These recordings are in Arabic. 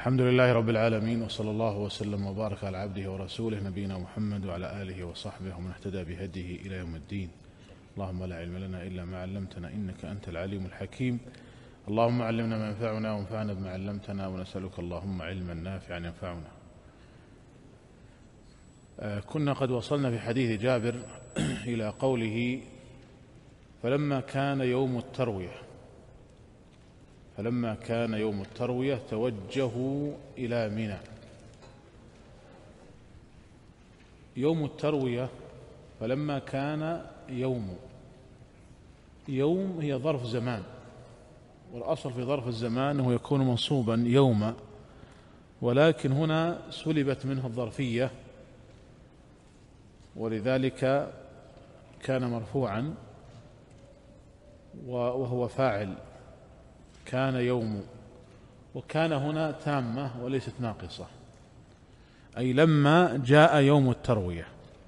الحمد لله رب العالمين، وصلى الله وسلم وبارك على عبده ورسوله نبينا محمد وعلى آله وصحبه ومن اهتدى بهديه إلى يوم الدين. اللهم لا علم لنا إلا ما علمتنا إنك أنت العليم الحكيم. اللهم علمنا ما ينفعنا وانفعنا بما علمتنا، ونسألك اللهم علما نافعا ينفعنا. كنا قد وصلنا في حديث جابر إلى قوله: فلما كان يوم التروية توجهوا إلى منى. يوم التروية، فلما كان يوم هي ظرف زمان، والأصل في ظرف الزمان هو يكون منصوبا يوم، ولكن هنا سلبت منه الظرفية، ولذلك كان مرفوعا وهو فاعل. كان يوم، وكان هنا تامة وليست ناقصة، أي لما جاء يوم التروية.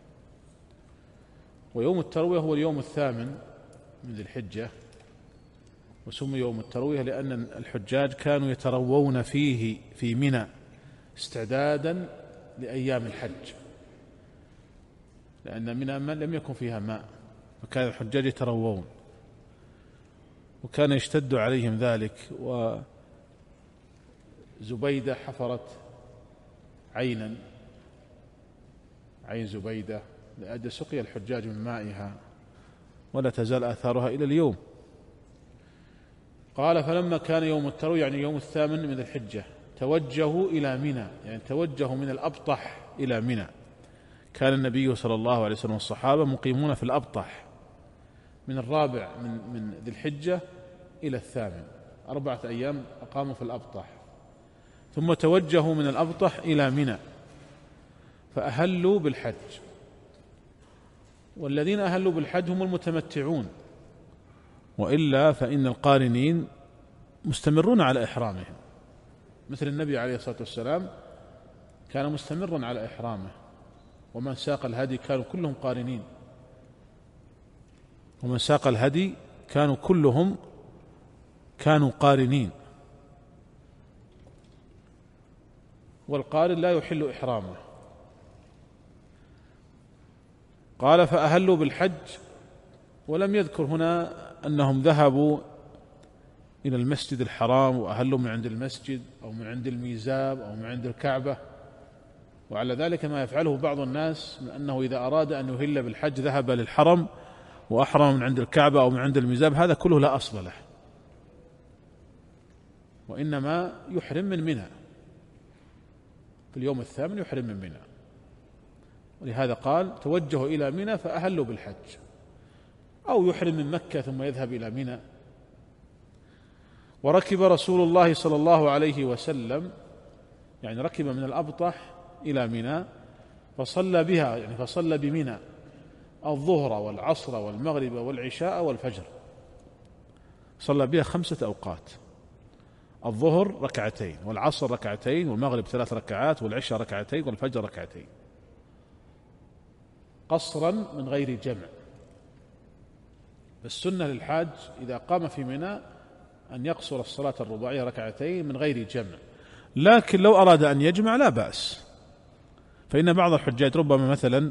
ويوم التروية هو اليوم الثامن من ذي الحجة، وسمي يوم التروية لأن الحجاج كانوا يتروون فيه في منى استعدادا لأيام الحج، لأن منى لم يكن فيها ماء، فكان الحجاج يتروون، وكان يشتد عليهم ذلك. وزبيدة حفرت عين زبيدة لأجل سقي الحجاج من مائها، ولا تزال آثارها إلى اليوم. قال: فلما كان يوم التروية، يعني يوم الثامن من الحجة، توجهوا إلى منى، يعني توجهوا من الأبطح إلى منى. كان النبي صلى الله عليه وسلم والصحابة مقيمون في الأبطح من الرابع من ذي الحجة إلى الثامن، 4 أيام أقاموا في الأبطح، ثم توجهوا من الأبطح إلى منى فأهلوا بالحج. والذين أهلوا بالحج هم المتمتعون، وإلا فإن القارنين مستمرون على إحرامهم، مثل النبي عليه الصلاة والسلام كان مستمرا على إحرامه، ومن ساق الهدي كانوا كلهم قارنين، ومن ساق الهدي كانوا قارنين. والقارن لا يحل إحرامه. قال: فأهلوا بالحج، ولم يذكر هنا أنهم ذهبوا إلى المسجد الحرام وأهلوا من عند المسجد أو من عند الميزاب أو من عند الكعبة، وعلى ذلك ما يفعله بعض الناس من أنه إذا أراد أن يهل بالحج ذهب للحرم وأحرم من عند الكعبة أو من عند الميزاب. هذا كله لا أصل له، وإنما يحرم من منى في اليوم الثامن، يحرم من منى. ولهذا قال: توجهوا إلى منى فأهلوا بالحج، أو يحرم من مكة ثم يذهب إلى منى. وركب رسول الله صلى الله عليه وسلم، يعني ركب من الأبطح إلى منى فصلى بها، يعني فصلى بمنى الظهر والعصر والمغرب والعشاء والفجر، صلى بها 5 أوقات: الظهر 2 والعصر 2 والمغرب 3 ركعات والعشاء 2 والفجر 2، قصرا من غير جمع. السنة للحاج إذا قام في منى أن يقصر الصلاة الرباعية 2 من غير جمع، لكن لو أراد أن يجمع لا بأس، فإن بعض الحجاج ربما مثلا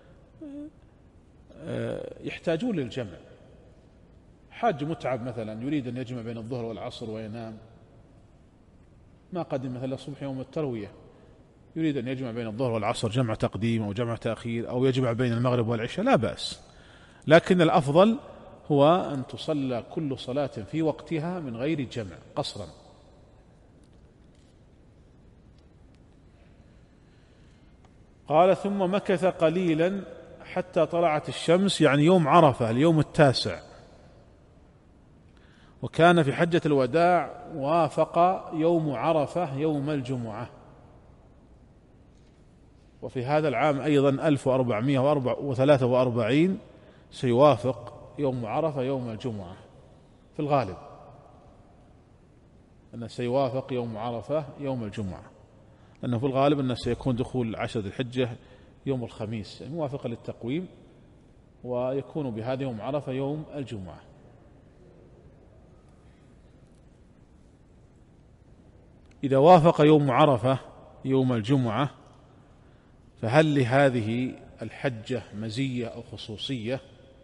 يحتاجون للجمع، حاج متعب مثلا يريد أن يجمع بين الظهر والعصر وينام، ما قدم مثلا الصبح يوم التروية يريد أن يجمع بين الظهر والعصر جمع تقديم أو جمع تأخير، أو يجمع بين المغرب والعشاء، لا بأس، لكن الأفضل هو أن تصلى كل صلاة في وقتها من غير جمع قصرا. قال: ثم مكث قليلا حتى طلعت الشمس، يعني يوم عرفة اليوم 9، وكان في حجة الوداع وافق يوم عرفة يوم الجمعة. وفي هذا العام أيضا 1443 سيوافق يوم عرفة يوم الجمعة، في الغالب أنه سيوافق يوم عرفة يوم الجمعة، لأنه في الغالب أنه سيكون دخول 10 ذي الحجة يوم الخميس، يعني موافقة للتقويم، ويكون بهذا يوم عرفة يوم الجمعة. إذا وافق يوم عرفة يوم الجمعة فهل لهذه الحجة مزية أو خصوصية؟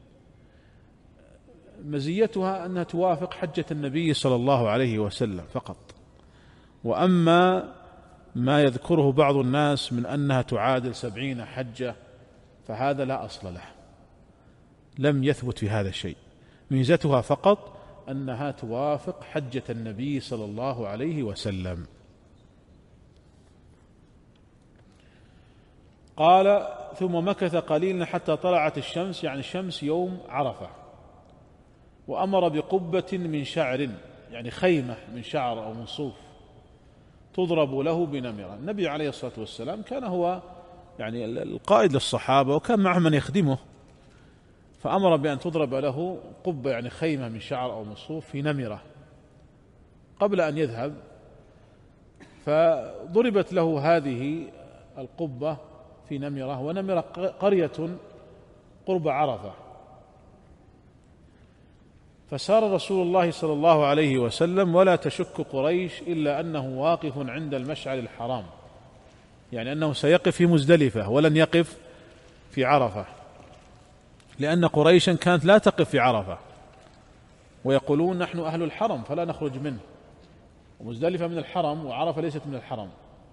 مزيتها أنها توافق حجة النبي صلى الله عليه وسلم فقط. وأما ما يذكره بعض الناس من أنها تعادل 70 حجة فهذا لا أصل له، لم يثبت في هذا الشيء. ميزتها فقط أنها توافق حجة النبي صلى الله عليه وسلم. قال ثم مكث قليلا حتى طلعت الشمس، يعني الشمس يوم عرفة، وأمر بقبة من شعر، يعني خيمة من شعر أو من صوف تضرب له بنمرة. النبي عليه الصلاة والسلام كان هو يعني القائد للصحابة وكان معه من يخدمه، فأمر بأن تضرب له قبة يعني خيمة من شعر أو من صوف في نمرة قبل أن يذهب، فضربت له هذه القبة في نمرة، ونمرة قرية قرب عرفة. فسار رسول الله صلى الله عليه وسلم ولا تشك قريش إلا أنه واقف عند المشعر الحرام، يعني أنه سيقف في مزدلفة ولن يقف في عرفة، لأن قريشا كانت لا تقف في عرفة ويقولون نحن أهل الحرم فلا نخرج منه، ومزدلفة من الحرم وعرفة ليست من الحرم.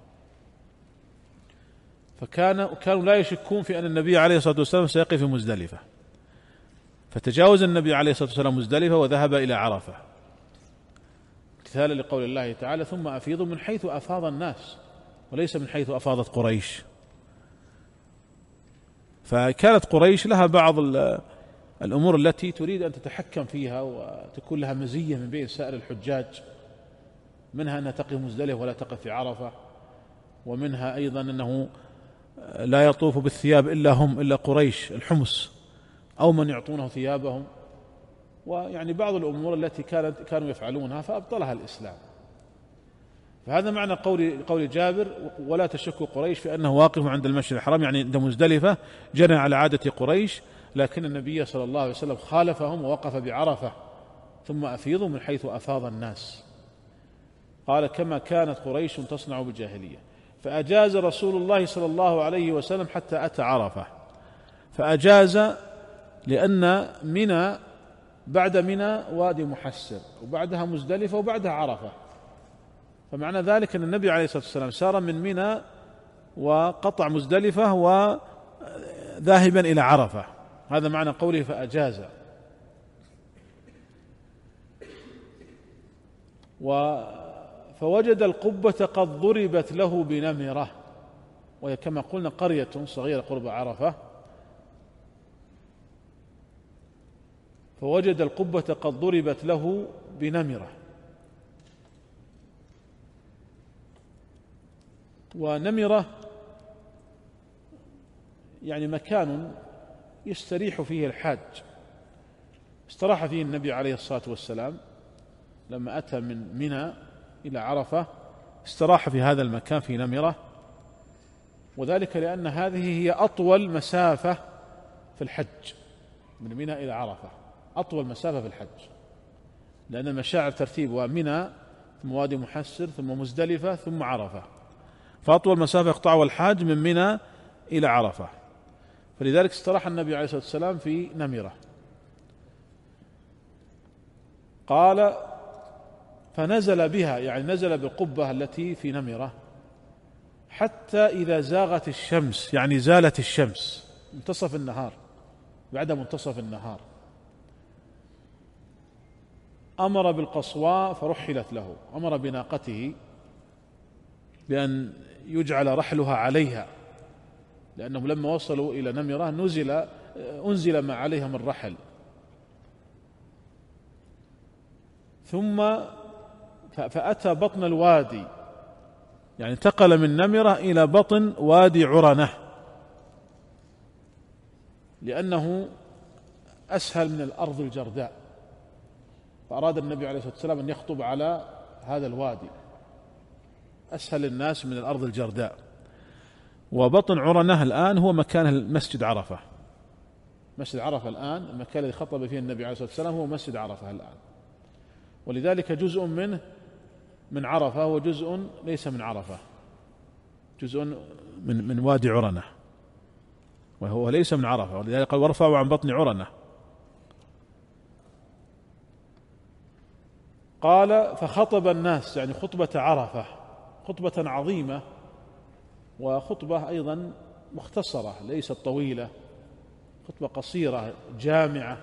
فكانوا لا يشكون في أن النبي عليه الصلاة والسلام سيقف في مزدلفة، فتجاوز النبي عليه الصلاة والسلام مزدلفة وذهب إلى عرفة امتثالا لقول الله تعالى ثم أفيضوا من حيث أفاض الناس وليس من حيث أفاضت قريش. فكانت قريش لها بعض الأمور التي تريد أن تتحكم فيها وتكون لها مزية من بين سائر الحجاج، منها أنها تقف مزدلفة ولا تقف في عرفة، ومنها أيضا أنه لا يطوف بالثياب إلا هم إلا قريش الحمص أو من يعطونه ثيابهم، ويعني بعض الأمور التي كانوا يفعلونها فأبطلها الإسلام. فهذا معنى قول جابر ولا تشك قريش في أنه واقف عند المشعر الحرام، يعني عند مزدلفة جرى على عادة قريش، لكن النبي صلى الله عليه وسلم خالفهم ووقف بعرفة ثم أفيضوا من حيث أفاض الناس. قال كما كانت قريش تصنع بالجاهلية. فأجاز رسول الله صلى الله عليه وسلم حتى أتى عرفة، فأجاز لأن منى بعد منى وادي محسر وبعدها مزدلفة وبعدها عرفة، فمعنى ذلك أن النبي عليه الصلاة والسلام سار من منى وقطع مزدلفة وذاهبا إلى عرفة، هذا معنى قوله فأجاز. فوجد القبة قد ضربت له بنمرة، وهي كما قلنا قرية صغيرة قرب عرفة، فوجد القبة قد ضربت له بنمرة. ونمرة يعني مكان يستريح فيه الحاج، استراح فيه النبي عليه الصلاة والسلام لما أتى من منى إلى عرفة، استراح في هذا المكان في نمرة، وذلك لأن هذه هي أطول مسافة في الحج، من منى إلى عرفة أطول مسافة في الحج، لأن المشاعر ترتيب ومنى ثم وادي محسر ثم مزدلفة ثم عرفة، فأطول مسافة يقطعها الحاج من منى إلى عرفة، فلذلك استراح النبي عليه الصلاة والسلام في نمرة. قال فنزل بها، يعني نزل بالقبة التي في نمرة حتى إذا زاغت الشمس، يعني زالت الشمس منتصف النهار، بعد منتصف النهار أمر بالقصواء فرحلت له، أمر بناقته بأن يجعل رحلها عليها، لأنهم لما وصلوا إلى نمرة أنزل ما عليها من رحل، ثم فأتى بطن الوادي، يعني انتقل من نمرة إلى بطن وادي عرنة، لأنه أسهل من الأرض الجرداء، فأراد النبي عليه الصلاة والسلام أن يخطب على هذا الوادي، أسهل الناس من الأرض الجرداء. وبطن عرنة الآن هو مكان المسجد عرفة، مسجد عرفة الآن المكان الذي خطب فيه النبي عليه الصلاة والسلام هو مسجد عرفة الآن، ولذلك جزء منه من عرفة هو جزء ليس من عرفة، جزء من وادي عرنة، وهو ليس من عرفة، ولذلك قال وارفعوا عن بطن عرنة. قال فخطب الناس، يعني خطبة عرفة، خطبة عظيمة، وخطبة أيضا مختصرة ليست طويلة، خطبة قصيرة جامعة.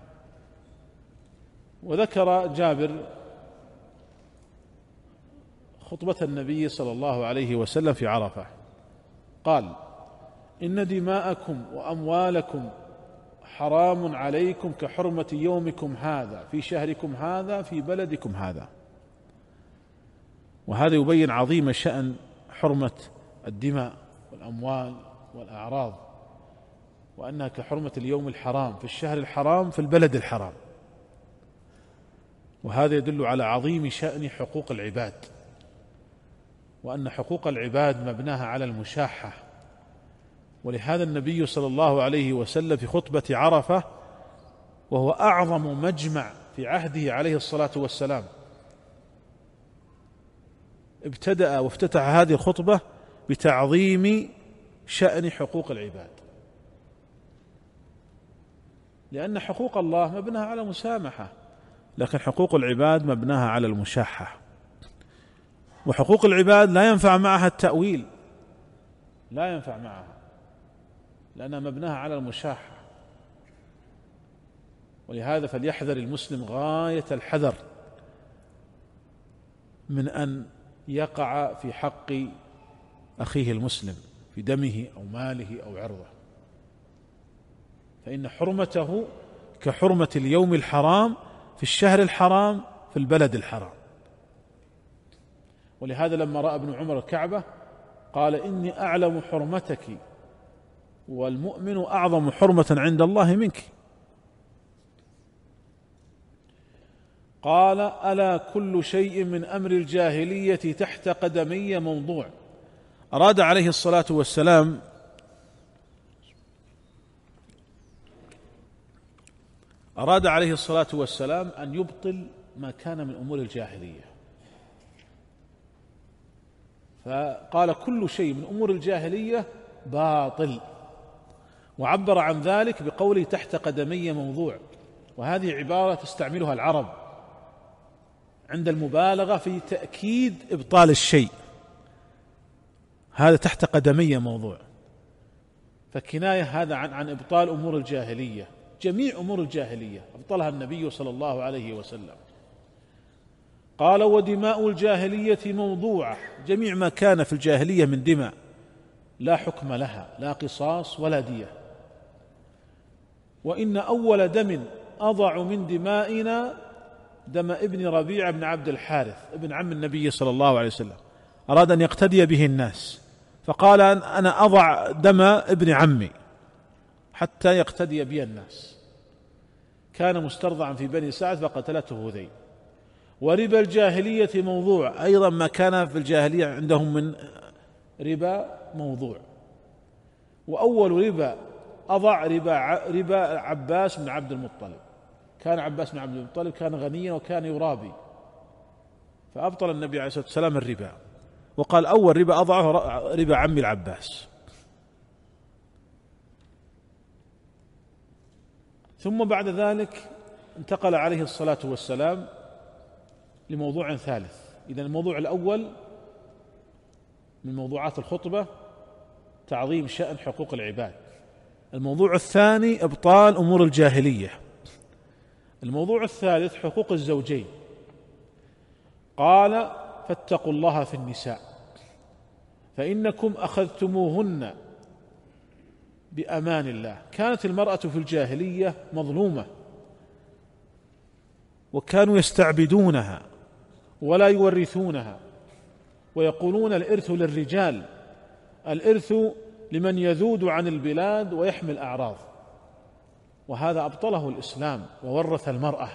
وذكر جابر خطبة النبي صلى الله عليه وسلم في عرفة، قال إن دماءكم وأموالكم حرام عليكم كحرمة يومكم هذا في شهركم هذا في بلدكم هذا. وهذا يبين عظيم شأن حرمة الدماء والأموال والأعراض، وأنها كحرمة اليوم الحرام في الشهر الحرام في البلد الحرام. وهذا يدل على عظيم شأن حقوق العباد، وأن حقوق العباد مبناها على المشاحة. ولهذا النبي صلى الله عليه وسلم في خطبة عرفة، وهو أعظم مجمع في عهده عليه الصلاة والسلام، ابتدأ وافتتح هذه الخطبة بتعظيم شأن حقوق العباد، لأن حقوق الله مبناها على مسامحة، لكن حقوق العباد مبناها على المشاحة. وحقوق العباد لا ينفع معها التأويل، لا ينفع معها، لأنها مبناها على المشاحة. ولهذا فليحذر المسلم غاية الحذر من أن يقع في حق أخيه المسلم في دمه أو ماله أو عرضه، فإن حرمته كحرمة اليوم الحرام في الشهر الحرام في البلد الحرام. ولهذا لما رأى ابن عمر الكعبة قال إني أعلم حرمتك والمؤمن أعظم حرمة عند الله منك. قال ألا كل شيء من أمر الجاهلية تحت قدمي موضوع. أراد عليه الصلاة والسلام أن يبطل ما كان من أمور الجاهلية، فقال كل شيء من أمور الجاهلية باطل، وعبر عن ذلك بقوله تحت قدمي موضوع. وهذه عبارة تستعملها العرب عند المبالغة في تأكيد إبطال الشيء، هذا تحت قدمي موضوع، فكناية هذا عن إبطال أمور الجاهلية. جميع أمور الجاهلية أبطلها النبي صلى الله عليه وسلم. قال ودماء الجاهلية موضوعة، جميع ما كان في الجاهلية من دماء لا حكم لها، لا قصاص ولا دية. وإن أول دم أضع من دمائنا دم ابن ربيعة بن عبد الحارث ابن عم النبي صلى الله عليه وسلم، أراد أن يقتدي به الناس فقال أنا أضع دم ابن عمي حتى يقتدي بي الناس. كان مسترضعا في بني سعد فقتلته هذيل. وربا الجاهلية موضوع، أيضا ما كان في الجاهلية عندهم من ربا موضوع. وأول ربا أضع ربا عباس بن عبد المطلب، كان عباس بن عبد المطلب كان غنيا وكان يرابي، فأبطل النبي عليه الصلاة والسلام الربا، وقال أول ربا أضعه ربا عمي العباس. ثم بعد ذلك انتقل عليه الصلاة والسلام لموضوع ثالث. إذن الموضوع الأول من موضوعات الخطبة تعظيم شأن حقوق العباد، الموضوع الثاني إبطال أمور الجاهلية، الموضوع الثالث حقوق الزوجين. قال فاتقوا الله في النساء فإنكم أخذتموهن بأمان الله. كانت المرأة في الجاهلية مظلومة، وكانوا يستعبدونها ولا يورثونها، ويقولون الإرث للرجال، الإرث لمن يذود عن البلاد ويحمل أعراض، وهذا أبطله الإسلام وورث المرأة.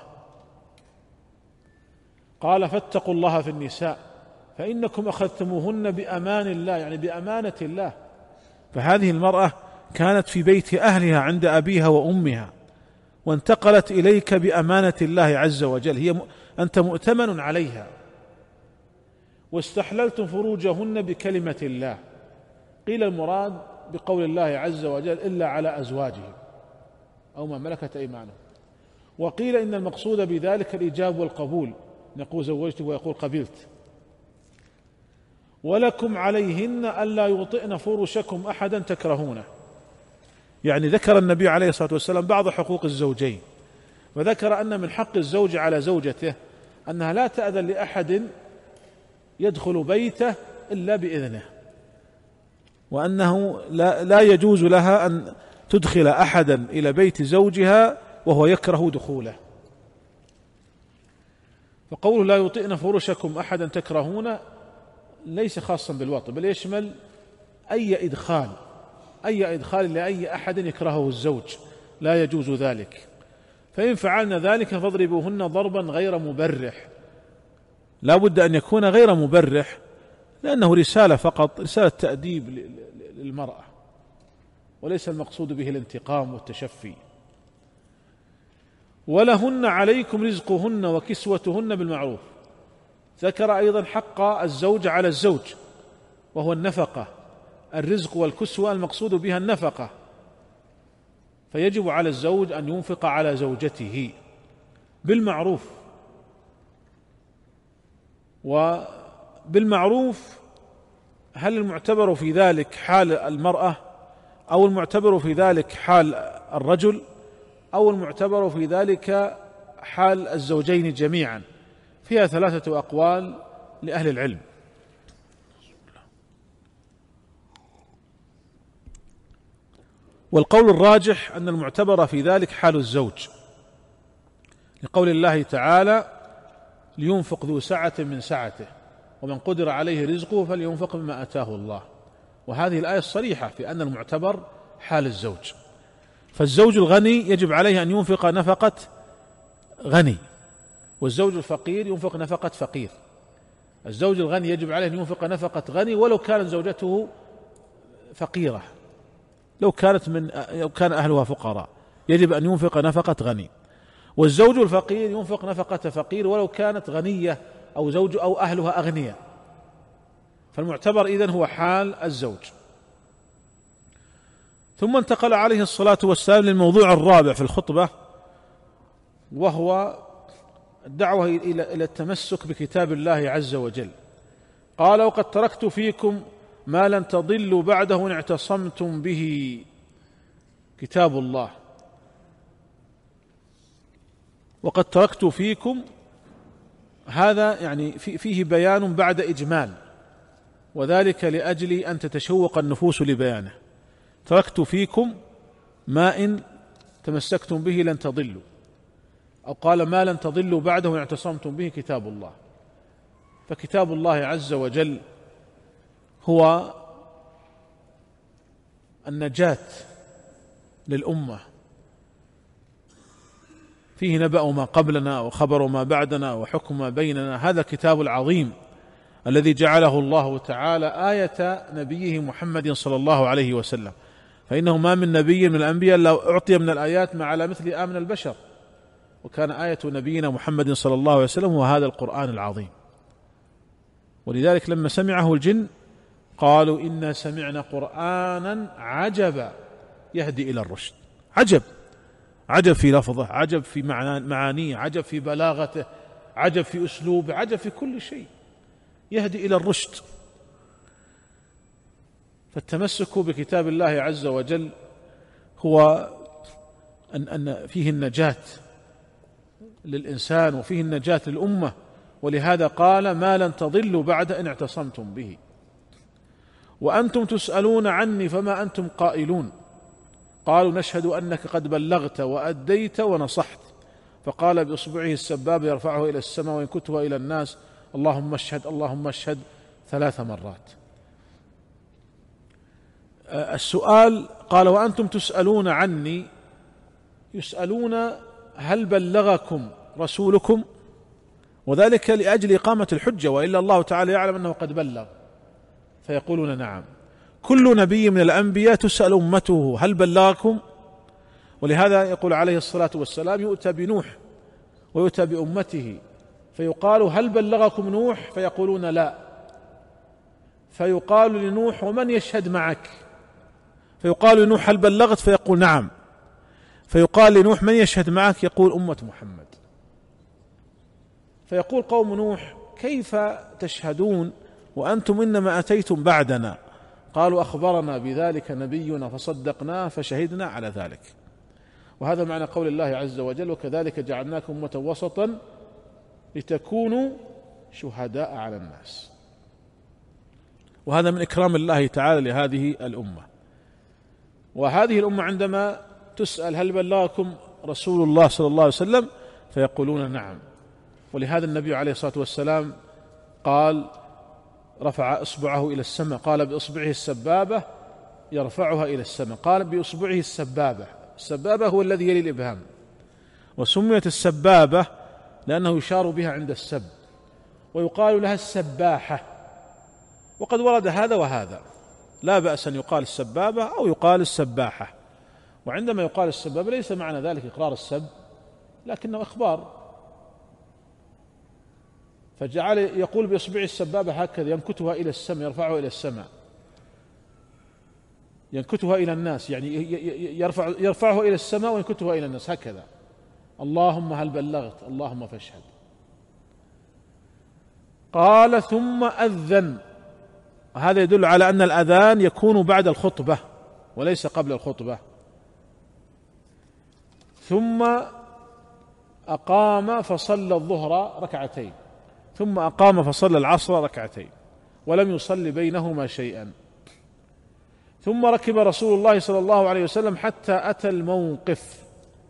قال فاتقوا الله في النساء فإنكم أخذتموهن بأمان الله، يعني بأمانة الله. فهذه المرأة كانت في بيت أهلها عند أبيها وأمها، وانتقلت إليك بأمانة الله عز وجل، أنت مؤتمن عليها، واستحللتم فروجهن بكلمة الله. قيل المراد بقول الله عز وجل إلا على أزواجهم أو ما ملكت أيمانهم، وقيل إن المقصود بذلك الإيجاب والقبول، نقول زوجتك ويقول قبلت. ولكم عليهن ألا يوطئن فرشكم أحدا تكرهونه، يعني ذكر النبي عليه الصلاة والسلام بعض حقوق الزوجين، وذكر أن من حق الزوج على زوجته أنها لا تأذن لأحد يدخل بيته إلا بإذنه، وأنه لا يجوز لها أن تدخل أحدا إلى بيت زوجها وهو يكره دخوله. فقوله لا يطئن فرشكم أحدا تكرهون ليس خاصا بالوطء، بل يشمل أي إدخال لأي أحد يكرهه الزوج لا يجوز ذلك. فإن فعلن ذلك فاضربوهن ضربا غير مبرح، لا بد أن يكون غير مبرح، لأنه رسالة فقط، رسالة تأديب للمرأة، وليس المقصود به الانتقام والتشفي. ولهن عليكم رزقهن وكسوتهن بالمعروف، ذكر أيضا حق الزوج على الزوج وهو النفقة. الرزق والكسوة المقصود بها النفقة، فيجب على الزوج أن ينفق على زوجته بالمعروف. وبالمعروف هل المعتبر في ذلك حال المرأة، أو المعتبر في ذلك حال الرجل، أو المعتبر في ذلك حال الزوجين جميعا؟ فيها 3 أقوال لأهل العلم. والقول الراجح أن المعتبر في ذلك حال الزوج، لقول الله تعالى لينفق ذو سعة من سعته ومن قدر عليه رزقه فلينفق مما آتاه الله. وهذه الآية الصريحة في أن المعتبر حال الزوج. فالزوج الغني يجب عليه أن ينفق نفقة غني، والزوج الفقير ينفق نفقة فقير. الزوج الغني يجب عليه أن ينفق نفقة غني ولو كانت زوجته فقيرة، لو كان أهلها فقراء يجب أن ينفق نفقة غني. والزوج الفقير ينفق نفقة فقير ولو كانت غنية أو أهلها أغنياء. فالمعتبر إذن هو حال الزوج. ثم انتقل عليه الصلاة والسلام للموضوع الرابع في الخطبة، وهو الدعوة إلى التمسك بكتاب الله عز وجل. قال وقد تركت فيكم ما لن تضلوا بعده إن اعتصمتم به، كتاب الله. وقد تركت فيكم، هذا يعني فيه بيان بعد إجمال، وذلك لأجل أن تتشوق النفوس لبيانه. تركت فيكم ما إن تمسكتم به لن تضلوا، أو قال ما لن تضلوا بعده إن اعتصمتم به، كتاب الله. فكتاب الله عز وجل هو النجاة للأمة، فيه نبأ ما قبلنا وخبر ما بعدنا وحكم ما بيننا. هذا الكتاب العظيم الذي جعله الله تعالى آية نبيه محمد صلى الله عليه وسلم، فإنه ما من نبي من الأنبياء إلا أعطي من الآيات ما على مثل آمن البشر، وكان آية نبينا محمد صلى الله عليه وسلم هو هذا القرآن العظيم. ولذلك لما سمعه الجن قالوا إنا سمعنا قرآنا عجبا يهدي إلى الرشد. عجب في لفظه، عجب في معانيه، عجب في بلاغته، عجب في أسلوبه، عجب في كل شيء، يهدي إلى الرشد. فالتمسك بكتاب الله عز وجل هو أن فيه النجاة للإنسان وفيه النجاة للأمة، ولهذا قال ما لن تضلوا بعد إن اعتصمتم به. وأنتم تسألون عني فما أنتم قائلون، قالوا نشهد أنك قد بلغت وأديت ونصحت. فقال بإصبعه السباب يرفعه إلى السماء وينكتها إلى الناس اللهم اشهد اللهم اشهد 3 مرات. السؤال قال وأنتم تسألون عني، يسألون هل بلغكم رسولكم، وذلك لأجل إقامة الحجة، وإلا الله تعالى يعلم أنه قد بلغ، فيقولون نعم. كل نبي من الأنبياء تسأل أمته هل بلغكم، ولهذا يقول عليه الصلاة والسلام يؤتى بنوح ويؤتى بأمته فيقال هل بلغكم نوح، فيقولون لا، فيقال لنوح: ومن يشهد معك؟ فيقال لنوح: هل بلغت؟ فيقول: نعم. فيقال لنوح: من يشهد معك؟ يقول: أمة محمد. فيقول قوم نوح: كيف تشهدون وأنتم إنما أتيتم بعدنا؟ قالوا: أخبرنا بذلك نبينا فصدقناه فشهدنا على ذلك. وهذا معنى قول الله عز وجل: وكذلك جعلناكم أمة وسطا لتكونوا شهداء على الناس. وهذا من إكرام الله تعالى لهذه الأمة. وهذه الأمة عندما تسأل: هل بلغكم رسول الله صلى الله عليه وسلم؟ فيقولون: نعم. ولهذا النبي عليه الصلاة والسلام قال: رفع إصبعه إلى السماء، قال: بإصبعه السبابة يرفعها إلى السماء، قال: بإصبعه السبابة. السبابة هو الذي يلي الإبهام، وسميت السبابة لأنه يشار بها عند السب، ويقال لها السباحة. وقد ورد هذا وهذا، لا بأس أن يقال السبابة أو يقال السباحة. وعندما يقال السبابة ليس معنى ذلك إقرار السب، لكنه إخبار. فجعل يقول بإصبعه السبابة هكذا، ينكتها إلى السماء، يرفعها إلى السماء، ينكتها إلى الناس، يعني يرفعه إلى السماء وينكتها إلى الناس هكذا: اللهم هل بلغت؟ اللهم فاشهد. قال: ثم أذن. هذا يدل على أن الأذان يكون بعد الخطبة وليس قبل الخطبة. ثم أقام فصلى الظهر ركعتين، ثم أقام فصلى العصر ركعتين، ولم يصل بينهما شيئا. ثم ركب رسول الله صلى الله عليه وسلم حتى أتى الموقف.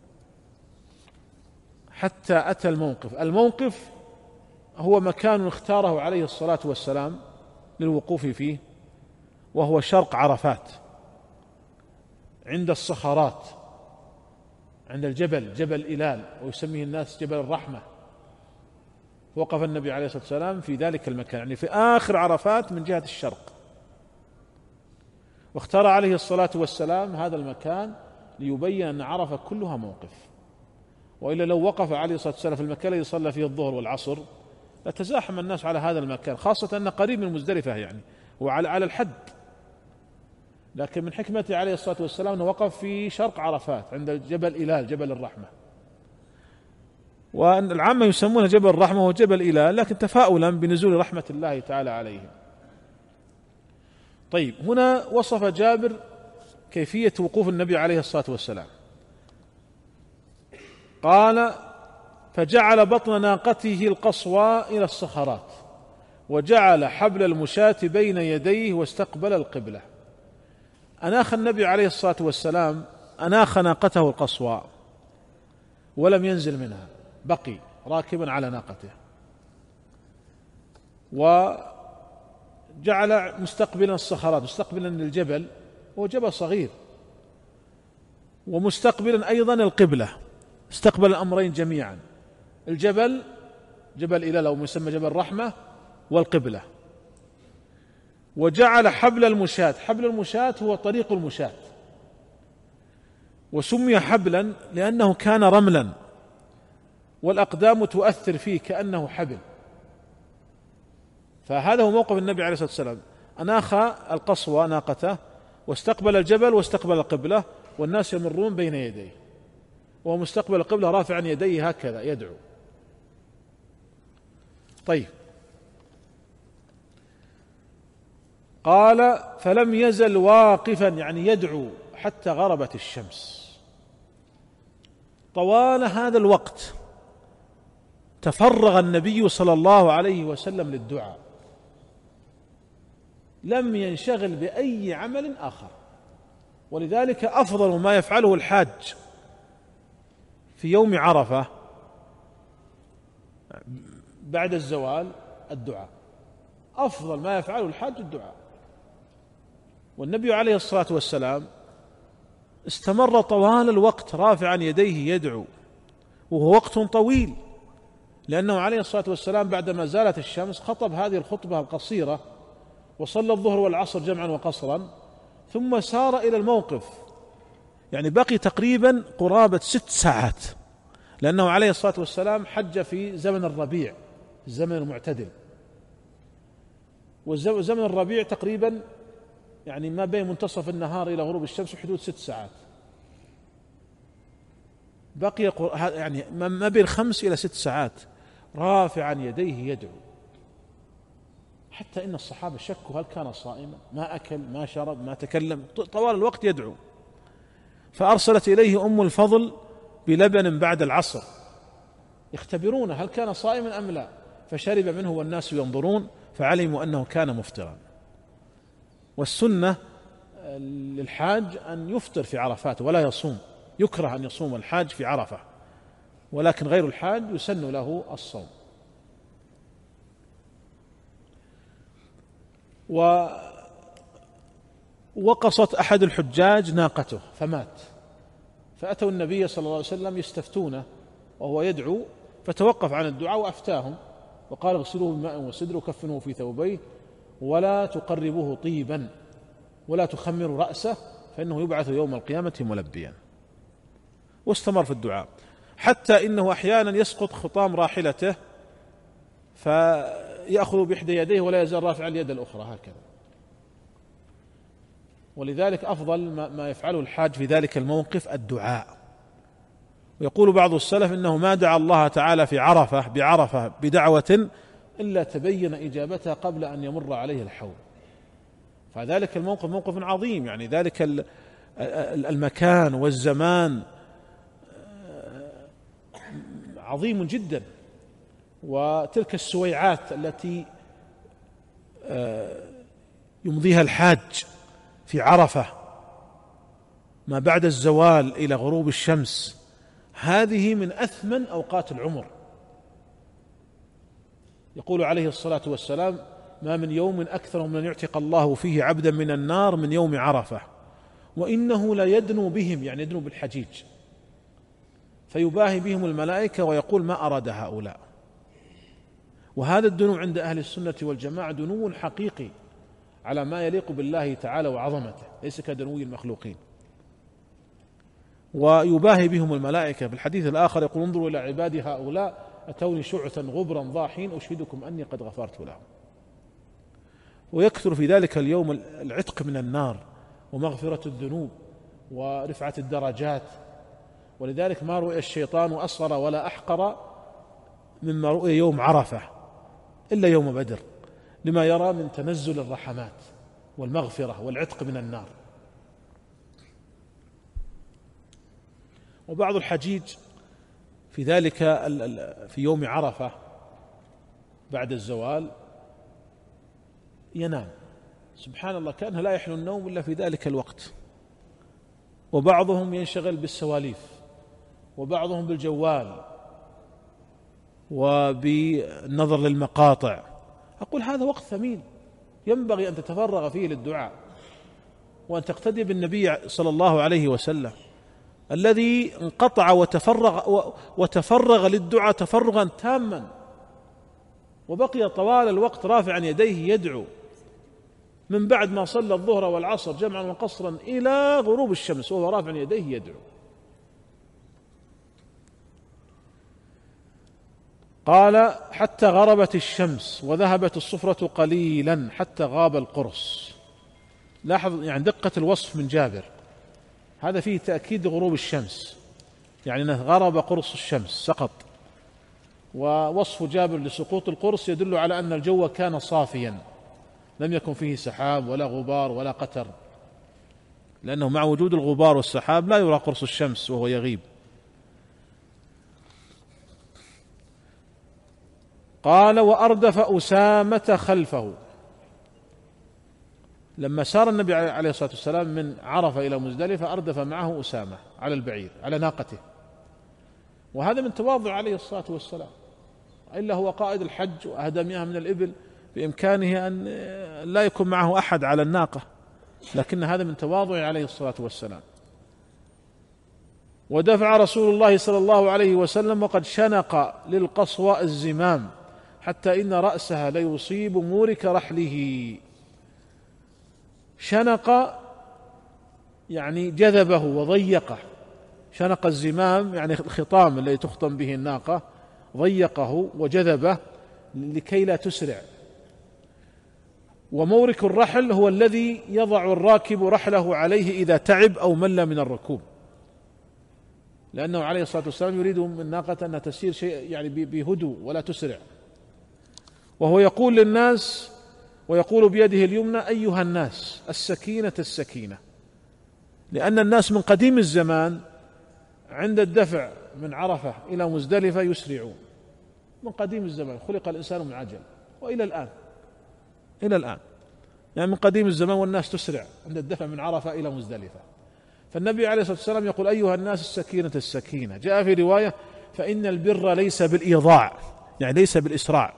حتى أتى الموقف. الموقف هو مكان اختاره عليه الصلاة والسلام للوقوف فيه، وهو شرق عرفات عند الصخرات، عند الجبل، جبل إلال، ويسميه الناس جبل الرحمة. وقف النبي عليه الصلاة والسلام في ذلك المكان، يعني في آخر عرفات من جهة الشرق. واختار عليه الصلاة والسلام هذا المكان ليبين أن عرفة كلها موقف، وإلا لو وقف عليه الصلاة والسلام في المكان الذي صلى فيه الظهر والعصر لتزاحم الناس على هذا المكان، خاصة أنه قريب من مزدلفة، يعني وعلى الحد. لكن من حكمته عليه الصلاة والسلام أنه وقف في شرق عرفات عند جبل إلال، جبل الرحمة. والعامة يسمونه جبل الرحمة وجبل إلال، لكن تفاؤلا بنزول رحمة الله تعالى عليهم. طيب، هنا وصف جابر كيفية وقوف النبي عليه الصلاة والسلام. قال: فجعل بطن ناقته القصوى إلى الصخرات، وجعل حبل المشاة بين يديه واستقبل القبلة. أناخ النبي عليه الصلاة والسلام أناخ ناقته القصوى ولم ينزل منها، بقي راكبا على ناقته، وجعل مستقبلا الصخرات، مستقبلا للجبل، هو جبل صغير، ومستقبلا أيضا القبلة، استقبل الأمرين جميعا: الجبل، جبل إلال أو مسمى جبل الرحمة، والقبلة. وجعل حبل المشاة، حبل المشاة هو طريق المشاة، وسمي حبلا لأنه كان رملا والأقدام تؤثر فيه كأنه حبل. فهذا هو موقف النبي عليه الصلاة والسلام، أناخ القصوى ناقته واستقبل الجبل واستقبل القبلة، والناس يمرون بين يديه، وهو مستقبل القبلة رافعا يديه هكذا يدعو. طيب، قال: فلم يزل واقفا، يعني يدعو حتى غربت الشمس. طوال هذا الوقت تفرغ النبي صلى الله عليه وسلم للدعاء، لم ينشغل بأي عمل آخر. ولذلك أفضل ما يفعله الحاج في يوم عرفة بعد الزوال الدعاء، أفضل ما يفعله الحاج الدعاء. والنبي عليه الصلاة والسلام استمر طوال الوقت رافعا يديه يدعو، وهو وقت طويل، لأنه عليه الصلاة والسلام بعدما زالت الشمس خطب هذه الخطبة القصيرة، وصلى الظهر والعصر جمعا وقصرا، ثم سار إلى الموقف، يعني بقي تقريبا قرابة 6 ساعات، لأنه عليه الصلاة والسلام حج في زمن الربيع، الزمن المعتدل، وزمن الربيع تقريبا يعني ما بين منتصف النهار إلى غروب الشمس حدود 6 ساعات، بقي يعني ما بين 5 إلى 6 ساعات رافعا يديه يدعو، حتى إن الصحابة شكوا هل كان صائما، ما أكل ما شرب ما تكلم، طوال الوقت يدعو. فأرسلت إليه أم الفضل بلبن بعد العصر يختبرونه هل كان صائما أم لا، فشرب منه والناس ينظرون فعلموا أنه كان مفطرا. والسنة للحاج أن يفطر في عرفات ولا يصوم، يكره أن يصوم الحاج في عرفة، ولكن غير الحاج يسن له الصوم. ووقصت أحد الحجاج ناقته فمات، فأتوا النبي صلى الله عليه وسلم يستفتونه وهو يدعو، فتوقف عن الدعاء وأفتاهم وقال اغسلوه بماء وسدر وكفنوه في ثوبيه ولا تقربوه طيبا ولا تخمروا رأسه فإنه يبعث يوم القيامة ملبيا. واستمر في الدعاء حتى إنه أحيانا يسقط خطام راحلته فيأخذ بإحدى يديه ولا يزال رافع اليد الأخرى هكذا. ولذلك أفضل ما يفعله الحاج في ذلك الموقف الدعاء. ويقول بعض السلف إنه ما دعا الله تعالى في بعرفة بدعوة إلا تبين إجابتها قبل أن يمر عليه الحول. فذلك الموقف موقف عظيم، يعني ذلك المكان والزمان عظيم جدا، وتلك السويعات التي يمضيها الحاج في عرفة ما بعد الزوال إلى غروب الشمس هذه من أثمن أوقات العمر. يقول عليه الصلاة والسلام ما من يوم أكثر من أن يعتق الله فيه عبدا من النار من يوم عرفة، وإنه لا يدنو بهم، يعني يدنو بالحجيج، فيباهي بهم الملائكة ويقول ما أراد هؤلاء. وهذا الدنو عند أهل السنة والجماعة دنو حقيقي على ما يليق بالله تعالى وعظمته، ليس كدنو المخلوقين. ويباهي بهم الملائكة. في الحديث الآخر يقول انظروا إلى عبادي هؤلاء أتوني شعثا غبرا ضاحين أشهدكم أني قد غفرت لهم. ويكثر في ذلك اليوم العتق من النار ومغفرة الذنوب ورفعة الدرجات. ولذلك ما رؤي الشيطان أصغر ولا أحقر مما رؤي يوم عرفة إلا يوم بدر، لما يرى من تنزل الرحمات والمغفرة والعتق من النار. وبعض الحجيج في ذلك في يوم عرفة بعد الزوال ينام، سبحان الله كأنه لا يحلو النوم إلا في ذلك الوقت. وبعضهم ينشغل بالسواليف، وبعضهم بالجوال وبالنظر للمقاطع. أقول هذا وقت ثمين ينبغي أن تتفرغ فيه للدعاء، وأن تقتدي بالنبي صلى الله عليه وسلم الذي انقطع وتفرغ للدعاء تفرغا تاما، وبقي طوال الوقت رافعا يديه يدعو من بعد ما صلى الظهر والعصر جمعا وقصرا إلى غروب الشمس وهو رافع يديه يدعو. قال حتى غربت الشمس وذهبت الصفرة قليلا حتى غاب القرص. لاحظ يعني دقة الوصف من جابر، هذا فيه تأكيد غروب الشمس، يعني أنه غرب قرص الشمس سقط. ووصف جابر لسقوط القرص يدل على أن الجو كان صافيا لم يكن فيه سحاب ولا غبار ولا قتر، لأنه مع وجود الغبار والسحاب لا يرى قرص الشمس وهو يغيب. قال وأردف أسامة خلفه. لما سار النبي عليه الصلاة والسلام من عرفة إلى مزدلفة أردف معه أسامة على البعير على ناقته، وهذا من تواضع عليه الصلاة والسلام، إلا هو قائد الحج وأهدى مياه من الإبل بإمكانه أن لا يكون معه أحد على الناقة، لكن هذا من تواضع عليه الصلاة والسلام. ودفع رسول الله صلى الله عليه وسلم وقد شنق للقصواء الزمام حتى إن رأسها ليصيب مورك رحله. شنق يعني جذبه وضيقه، شنق الزمام يعني الخطام الذي تخطم به الناقة، ضيقه وجذبه لكي لا تسرع. ومورك الرحل هو الذي يضع الراكب رحله عليه إذا تعب أو مل من الركوب، لأنه عليه الصلاة والسلام يريد من الناقة أن تسير شيء يعني بهدوء ولا تسرع، وهو يقول للناس ويقول بيده اليمنى أيها الناس السكينة السكينة، لأن الناس من قديم الزمان عند الدفع من عرفة إلى مزدلفة يسرعون، من قديم الزمان خلق الإنسان من عجل، وإلى الآن يعني من قديم الزمان والناس تسرع عند الدفع من عرفة إلى مزدلفة. فالنبي عليه الصلاة والسلام يقول أيها الناس السكينة السكينة. جاء في رواية فإن البر ليس بالإيضاع، يعني ليس بالإسراع.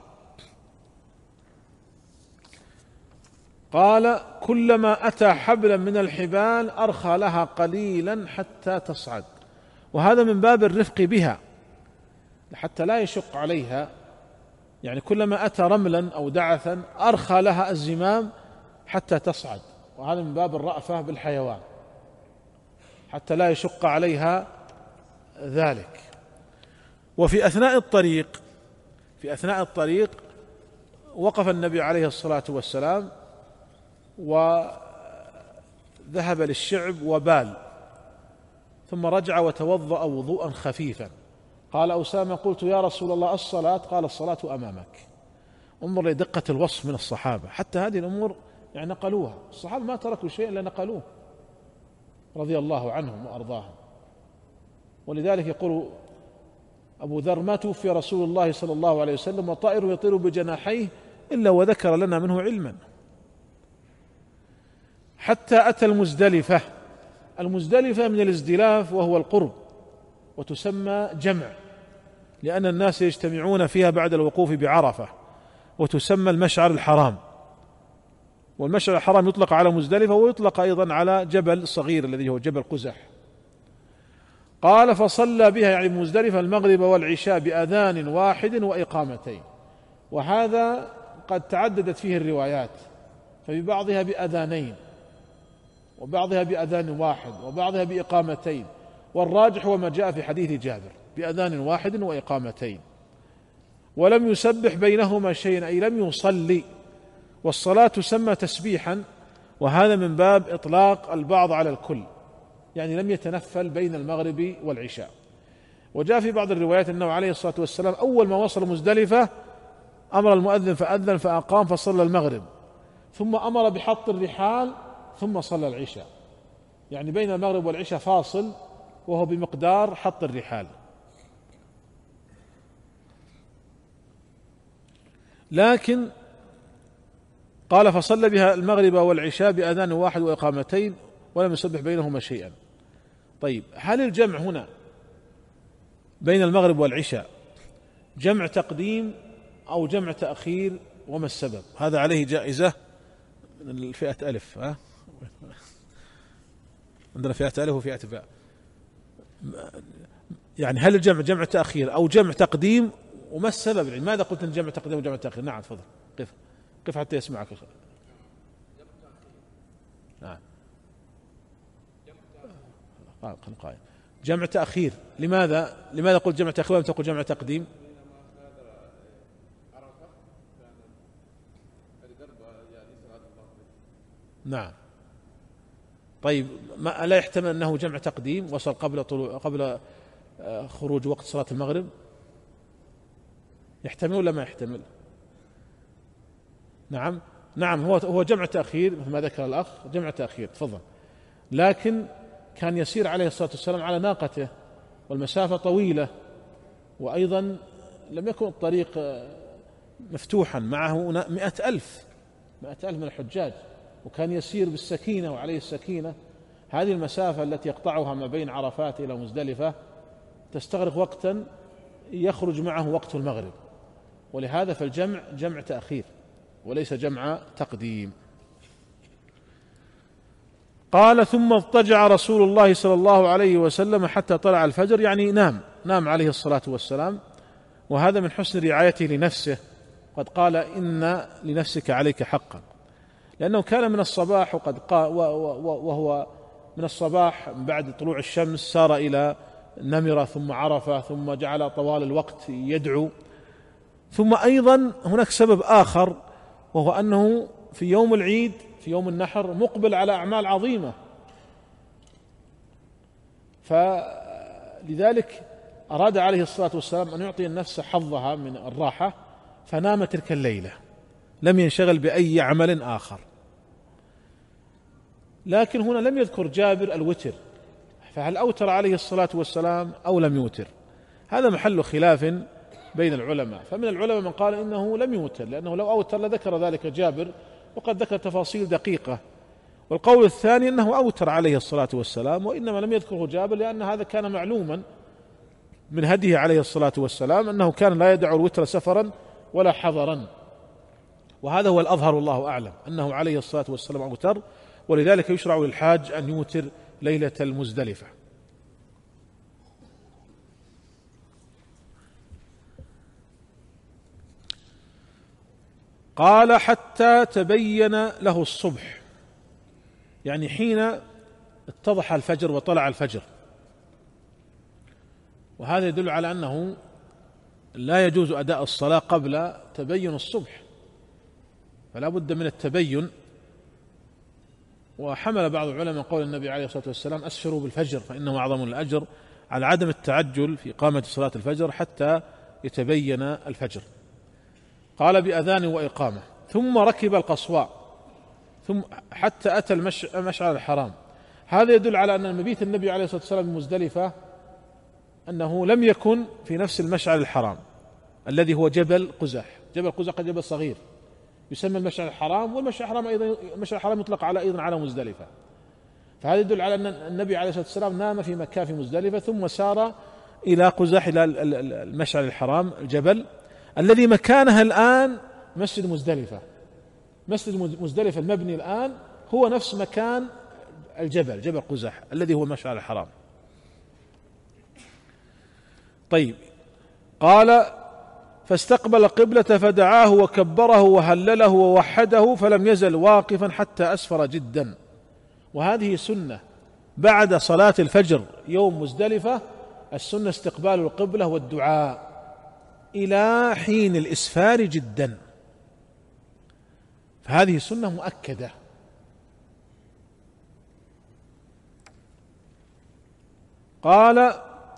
قال كلما أتى حبلا من الحبال أرخى لها قليلا حتى تصعد، وهذا من باب الرفق بها حتى لا يشق عليها، يعني كلما أتى رملا أو دعثا أرخى لها الزمام حتى تصعد، وهذا من باب الرأفة بالحيوان حتى لا يشق عليها ذلك. وفي أثناء الطريق وقف النبي عليه الصلاة والسلام وذهب للشعب وبال، ثم رجع وتوضأ وضوءا خفيفا. قال أسامة قلت يا رسول الله الصلاة؟ قال الصلاة أمامك. انظر لدقة الوصف من الصحابة، حتى هذه الأمور يعني نقلوها، الصحابة ما تركوا شيئا إلا نقلوه رضي الله عنهم وأرضاهم. ولذلك يقول أبو ذر ما توفي رسول الله صلى الله عليه وسلم وطائر يطير بجناحيه إلا وذكر لنا منه علما. حتى أتى المزدلفة من الازدلاف وهو القرب، وتسمى جمع لأن الناس يجتمعون فيها بعد الوقوف بعرفة، وتسمى المشعر الحرام. والمشعر الحرام يطلق على مزدلفة ويطلق أيضا على جبل صغير الذي هو جبل قزح. قال فصلى بها يعني مزدلفة المغرب والعشاء بأذان واحد وإقامتين، وهذا قد تعددت فيه الروايات، فببعضها بأذانين وبعضها بأذان واحد وبعضها بإقامتين، والراجح هو ما جاء في حديث جابر بأذان واحد وإقامتين. ولم يسبح بينهما شيئا أي لم يصلي، والصلاة تسمى تسبيحا، وهذا من باب إطلاق البعض على الكل، يعني لم يتنفل بين المغرب والعشاء. وجاء في بعض الروايات أنه عليه الصلاة والسلام أول ما وصل مزدلفة أمر المؤذن فأذن فأقام فصلى المغرب، ثم أمر بحط الرحال ثم صلى العشاء، يعني بين المغرب والعشاء فاصل وهو بمقدار حط الرحال. لكن قال فصلى بها المغرب والعشاء بأذان واحد وإقامتين ولم يسبح بينهما شيئا. طيب هل الجمع هنا بين المغرب والعشاء جمع تقديم أو جمع تأخير، وما السبب؟ هذا عليه جائزة من الفئة ألف، عندنا فئة ألف وفئة باء. يعني هل الجمع جمع تأخير أو جمع تقديم، وما السبب؟ يعني ماذا قلت إن جمع تقديم وجمع تأخير؟ نعم تفضل، قف حتى يسمعك. نعم قائل جمع تأخير. لماذا قلت جمع تأخير ولم تقل جمع تقديم؟ نعم. طيب ما لا يحتمل أنه جمع تقديم وصل قبل خروج وقت صلاة المغرب؟ يحتمل ولا ما يحتمل؟ نعم هو جمع تأخير مثل ما ذكر الأخ، جمع تأخير تفضل. لكن كان يسير عليه الصلاة والسلام على ناقته والمسافة طويلة، وأيضا لم يكن الطريق مفتوحا، معه 100,000 من الحجاج، وكان يسير بالسكينة وعليه السكينة. هذه المسافة التي يقطعها ما بين عرفات إلى مزدلفة تستغرق وقتا يخرج معه وقت المغرب، ولهذا فالجمع جمع تأخير وليس جمع تقديم. قال ثم اضطجع رسول الله صلى الله عليه وسلم حتى طلع الفجر، يعني نام عليه الصلاة والسلام، وهذا من حسن رعايته لنفسه. قد قال إن لنفسك عليك حقا، لأنه كان من الصباح وهو من الصباح بعد طلوع الشمس سار إلى نمرة ثم عرفة، ثم جعل طوال الوقت يدعو. ثم أيضا هناك سبب آخر، وهو أنه في يوم العيد في يوم النحر مقبل على أعمال عظيمة، فلذلك أراد عليه الصلاة والسلام أن يعطي النفس حظها من الراحة، فنام تلك الليلة، لم ينشغل بأي عمل آخر. لكن هنا لم يذكر جابر الوتر، فهل أوتر عليه الصلاة والسلام أو لم يوتر؟ هذا محل خلاف بين العلماء، فمن العلماء من قال إنه لم يوتر، لأنه لو أوتر لذكر ذلك جابر، وقد ذكر تفاصيل دقيقة. والقول الثاني أنه أوتر عليه الصلاة والسلام، وإنما لم يذكره جابر لأن هذا كان معلوما من هديه عليه الصلاة والسلام أنه كان لا يدع الوتر سفرا ولا حضرا، وهذا هو الأظهر والله أعلم أنه عليه الصلاة والسلام أوتر، ولذلك يشرع للحاج أن يوتر ليلة المزدلفة. قال حتى تبين له الصبح، يعني حين اتضح الفجر وطلع الفجر، وهذا يدل على أنه لا يجوز أداء الصلاة قبل تبين الصبح، فلا بد من التبين. وحمل بعض العلماء قول النبي عليه الصلاة والسلام أسفروا بالفجر فإنه أعظم الأجر على عدم التعجل في إقامة صلاة الفجر حتى يتبين الفجر. قال بأذان وإقامة، ثم ركب القصواء ثم حتى أتى المشعر الحرام. هذا يدل على أن مبيت النبي عليه الصلاة والسلام بمزدلفة أنه لم يكن في نفس المشعر الحرام الذي هو جبل قزح. جبل قزح جبل صغير يسمى المشعر الحرام، والمشعر الحرام أيضا المشعر الحرام يطلق أيضا على مزدلفة. فهذا يدل على أن النبي عليه الصلاة والسلام نام في مكان في مزدلفة ثم سار إلى قزح، إلى المشعر الحرام الجبل الذي مكانها الآن مسجد مزدلفة. مسجد مزدلفة المبني الآن هو نفس مكان الجبل، جبل قزح الذي هو المشعر الحرام. طيب، قال فاستقبل القبلة فدعاه وكبره وهلله ووحده فلم يزل واقفا حتى أسفر جدا. وهذه سنة بعد صلاة الفجر يوم مزدلفة، السنة استقبال القبلة والدعاء إلى حين الإسفار جدا، فهذه سنة مؤكدة. قال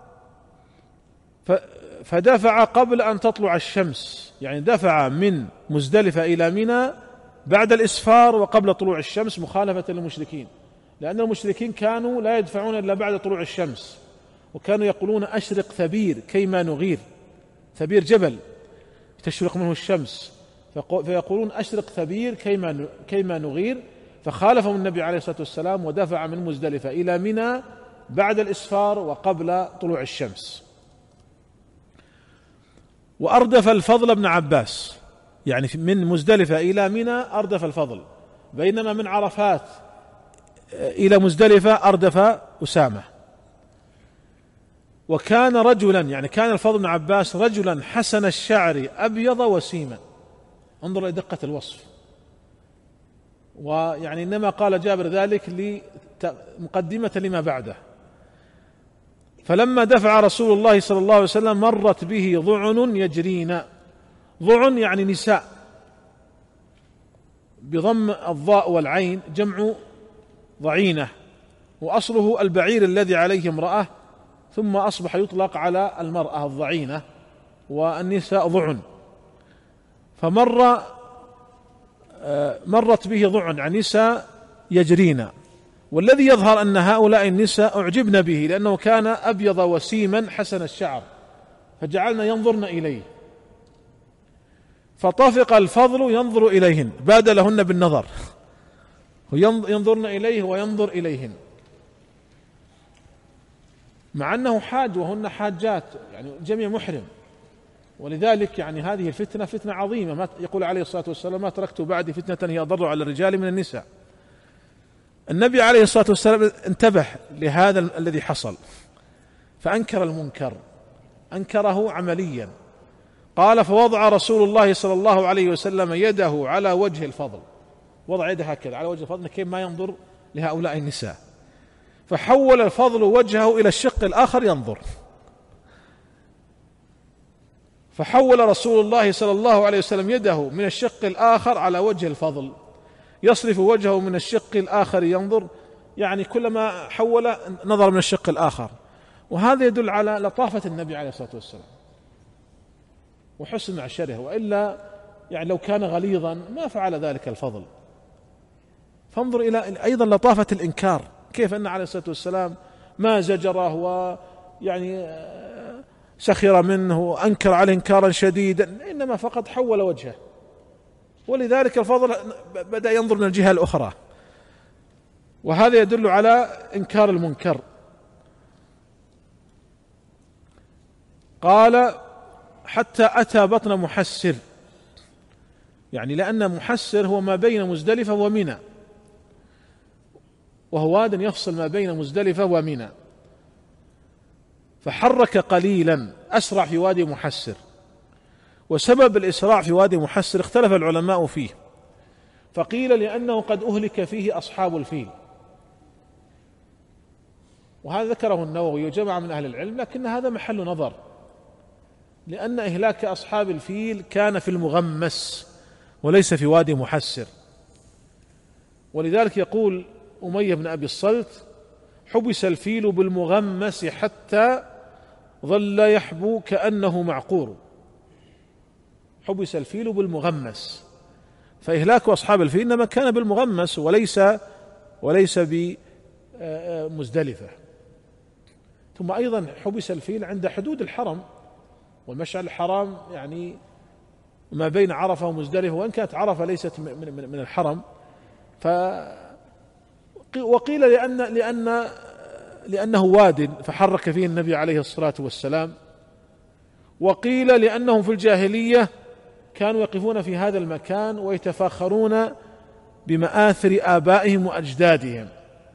فدفع قبل أن تطلع الشمس، يعني دفع من مزدلفة إلى منى بعد الإسفار وقبل طلوع الشمس، مخالفة للمشركين، لأن المشركين كانوا لا يدفعون إلا بعد طلوع الشمس، وكانوا يقولون أشرق ثبير كيما نغير. ثبير جبل تشرق منه الشمس، فيقولون أشرق ثبير كيما نغير، فخالفهم النبي عليه الصلاة والسلام ودفع من مزدلفة إلى منى بعد الإسفار وقبل طلوع الشمس. وأردف الفضل بن عباس، يعني من مزدلفة إلى منى أردف الفضل، بينما من عرفات إلى مزدلفة أردف أسامة. وكان رجلا، يعني كان الفضل بن عباس رجلا حسن الشعر أبيض وسيما. انظر إلى دقة الوصف. ويعني إنما قال جابر ذلك مقدمة لما بعده. فلما دفع رسول الله صلى الله عليه وسلم مرت به ضعن يجرين. ضعن يعني نساء، بضم الضاء والعين، جمع ضعينة، وأصله البعير الذي عليه امرأة، ثم أصبح يطلق على المرأة الضعينة، والنساء ضعن. مرت به ضعن عن نساء يجرين، والذي يظهر أن هؤلاء النساء أعجبن به لأنه كان أبيض وسيما حسن الشعر، فجعلنا ينظرن إليه، فطفق الفضل ينظر إليهن، باد لهن بالنظر، ينظرن إليه وينظر إليهن، مع أنه حاج وهن حاجات، يعني جميع محرم. ولذلك يعني هذه الفتنة فتنة عظيمة، ما يقول عليه الصلاة والسلام ما تركت بعدي فتنة هي أضر على الرجال من النساء. النبي عليه الصلاة والسلام انتبه لهذا الذي حصل، فأنكر المنكر، أنكره عمليا. قال فوضع رسول الله صلى الله عليه وسلم يده على وجه الفضل، وضع يده هكذا على وجه الفضل كيف ما ينظر لهؤلاء النساء، فحول الفضل وجهه إلى الشق الآخر ينظر، فحول رسول الله صلى الله عليه وسلم يده من الشق الآخر على وجه الفضل، يصرف وجهه من الشق الآخر ينظر، يعني كلما حول نظر من الشق الآخر. وهذا يدل على لطافة النبي عليه الصلاة والسلام وحسن معشره، وإلا يعني لو كان غليظا ما فعل ذلك الفضل. فانظر إلى أيضا لطافة الإنكار، كيف أن عليه الصلاة والسلام ما زجره ويعني سخر منه وأنكر عليه إنكارا شديدا، إنما فقط حول وجهه، ولذلك الفضل بدأ ينظر من الجهة الأخرى. وهذا يدل على إنكار المنكر. قال حتى أتى بطن محسر، يعني لأن محسر هو ما بين مزدلفة ومنى، وهو واد يفصل ما بين مزدلفة ومنى، فحرك قليلا، أسرع في وادي محسر. وسبب الإسراع في وادي محسر اختلف العلماء فيه، فقيل لأنه قد أهلك فيه أصحاب الفيل، وهذا ذكره النووي وجمع من أهل العلم، لكن هذا محل نظر، لأن إهلاك أصحاب الفيل كان في المغمس وليس في وادي محسر. ولذلك يقول أمية بن أبي الصلت: حبس الفيل بالمغمس حتى ظل يحبو كأنه معقور. حبس الفيل بالمغمس، فإهلاك أصحاب الفيل إنما كان بالمغمس وليس بمزدلفة. ثم أيضا حبس الفيل عند حدود الحرم، والمشعر الحرام يعني ما بين عرفة ومزدلفة، وإن كانت عرفة ليست من الحرم. وقيل لأنه واد فحرك فيه النبي عليه الصلاة والسلام، وقيل لأنهم في الجاهلية كانوا يقفون في هذا المكان ويتفاخرون بمآثر آبائهم وأجدادهم،